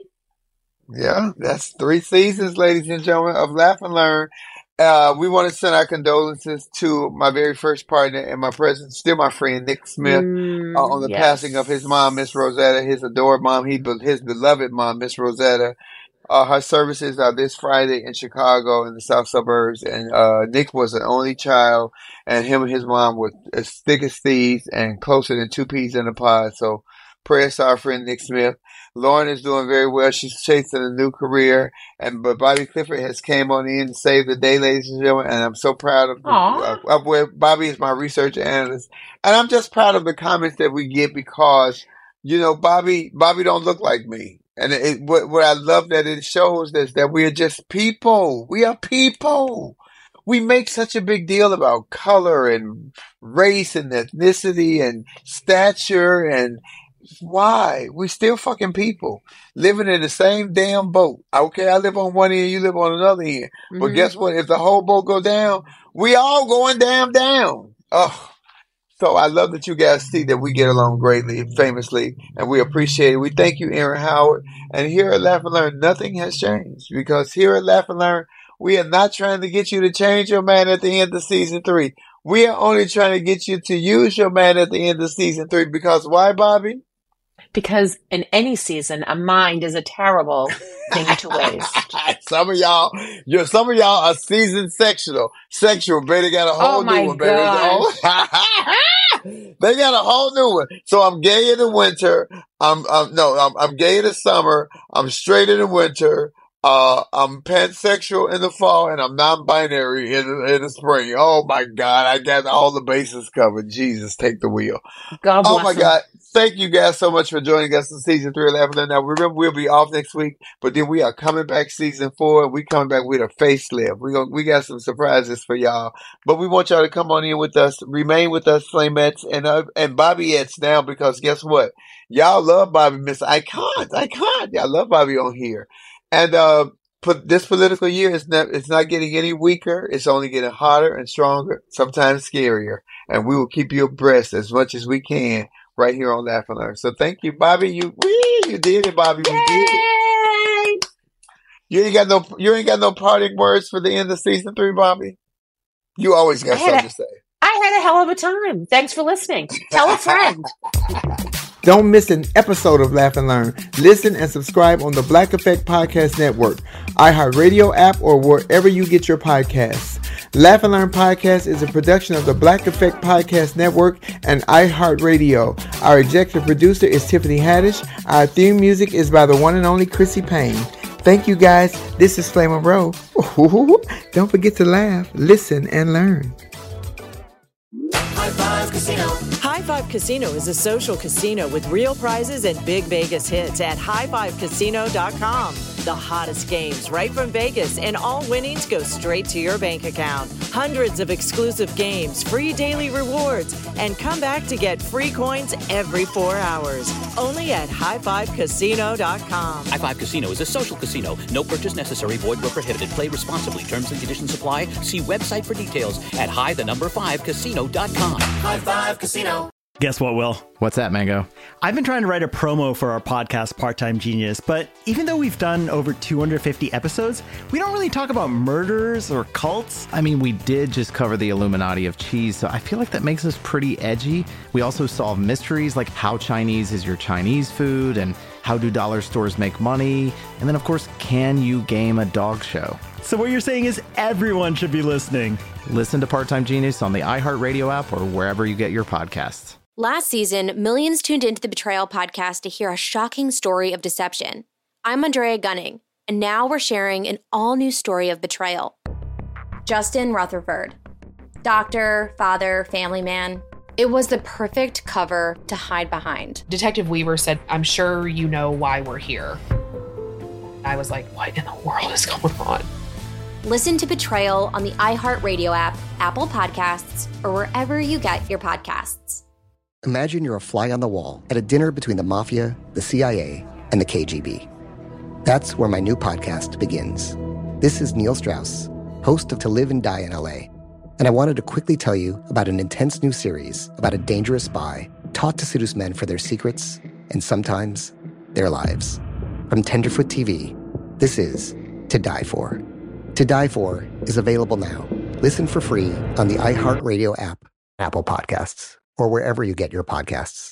Yeah, that's three seasons, ladies and gentlemen, of Laugh and Learn. Uh, we want to send our condolences to my very first partner and my present, still my friend, Nick Smith, Mm, uh, on the yes. passing of his mom, Miss Rosetta, his adored mom, he, his beloved mom, Miss Rosetta. Uh, her services are this Friday in Chicago in the south suburbs. And uh, Nick was an only child, and him and his mom were as thick as thieves and closer than two peas in a pod. So prayers to our friend Nick Smith. Lauren is doing very well. She's chasing a new career. And but Bobby Clifford has came on in and saved the day, ladies and gentlemen. And I'm so proud of, Aw. of, of where Bobby is my research analyst. And I'm just proud of the comments that we get because, you know, Bobby Bobby don't look like me. And it, it, what, what I love that it shows is that we are just people. We are people. We make such a big deal about color and race and ethnicity and stature and why? We still fucking people living in the same damn boat. Okay, I live on one end, you live on another end. But Mhm. guess what? If the whole boat go down, we all going damn down. Oh. So I love that you guys see that we get along greatly, famously, and we appreciate it. We thank you, Aaron Howard. And here at Laugh and Learn, nothing has changed because here at Laugh and Learn, we are not trying to get you to change your man at the end of season three. We are only trying to get you to use your man at the end of season three because why, Bobby? Because in any season, a mind is a terrible thing to waste. Some of y'all, you're, some of y'all are season sexual. Sexual, baby, got a whole Oh my new one, baby. God. Oh. They got a whole new one. So I'm gay in the winter. I'm, I'm no, I'm, I'm gay in the summer. I'm straight in the winter. Uh, I'm pansexual in the fall, and I'm non-binary in the, in the spring. Oh my God, I got all the bases covered. Jesus, take the wheel. God Oh bless my him. God. Thank you guys so much for joining us in season three of Laugh and Learn. Now remember, we'll be off next week, but then we are coming back season four, and we coming back with a facelift. We going we got some surprises for y'all, but we want y'all to come on in with us, remain with us, Flamettes and uh, and Bobbyettes now, because guess what? Y'all love Bobby, Miss Icon, Icon. Y'all love Bobby on here, and uh, put this political year is not it's not getting any weaker. It's only getting hotter and stronger, sometimes scarier, and we will keep you abreast as much as we can. Right here on Laugh and Learn. So thank you, Bobby. You wee, you did it, Bobby. You did it. You ain't got no you ain't got no parting words for the end of season three, Bobby. You always got I had something a- to say. I had a hell of a time. Thanks for listening. Tell a friend. Don't miss an episode of Laugh and Learn. Listen and subscribe on the Black Effect Podcast Network, iHeartRadio app, or wherever you get your podcasts. Laugh and Learn Podcast is a production of the Black Effect Podcast Network and iHeartRadio. Our executive producer is Tiffany Haddish. Our theme music is by the one and only Chrissy Payne. Thank you guys. This is Flame Monroe. Don't forget to laugh, listen, and learn. High Five Casino. High Five Casino is a social casino with real prizes and big Vegas hits at high five casino dot com. The hottest games right from Vegas, and all winnings go straight to your bank account. Hundreds of exclusive games, free daily rewards, and come back to get free coins every four hours. Only at high five casino dot com. High Five Casino is a social casino. No purchase necessary. Void where prohibited. Play responsibly. Terms and conditions apply. See website for details at high the number five casino dot com. High Five Casino. Guess what, Will? What's that, Mango? I've been trying to write a promo for our podcast, Part-Time Genius, but even though we've done over two hundred fifty episodes, we don't really talk about murders or cults. I mean, we did just cover the Illuminati of cheese, so I feel like that makes us pretty edgy. We also solve mysteries like how Chinese is your Chinese food and how do dollar stores make money? And then, of course, can you game a dog show? So what you're saying is everyone should be listening. Listen to Part-Time Genius on the iHeartRadio app or wherever you get your podcasts. Last season, millions tuned into the Betrayal podcast to hear a shocking story of deception. I'm Andrea Gunning, and now we're sharing an all-new story of betrayal. Justin Rutherford. Doctor, father, family man. It was the perfect cover to hide behind. Detective Weaver said, I'm sure you know why we're here. I was like, what in the world is going on? Listen to Betrayal on the iHeartRadio app, Apple Podcasts, or wherever you get your podcasts. Imagine you're a fly on the wall at a dinner between the mafia, the C I A, and the K G B. That's where my new podcast begins. This is Neil Strauss, host of To Live and Die in L A, and I wanted to quickly tell you about an intense new series about a dangerous spy taught to seduce men for their secrets and sometimes their lives. From Tenderfoot T V, this is To Die For. To Die For is available now. Listen for free on the iHeartRadio app, Apple Podcasts, or wherever you get your podcasts.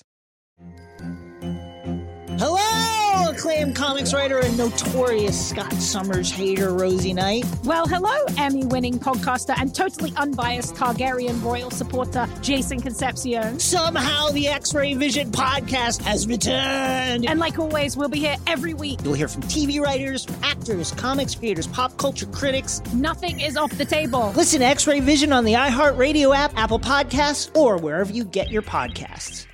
Hello, acclaimed comics writer and notorious Scott Summers hater, Rosie Knight. Well, hello, Emmy-winning podcaster and totally unbiased Targaryen royal supporter, Jason Concepcion. Somehow the X-Ray Vision podcast has returned. And like always, we'll be here every week. You'll hear from T V writers, actors, comics creators, pop culture critics. Nothing is off the table. Listen to X-Ray Vision on the iHeartRadio app, Apple Podcasts, or wherever you get your podcasts.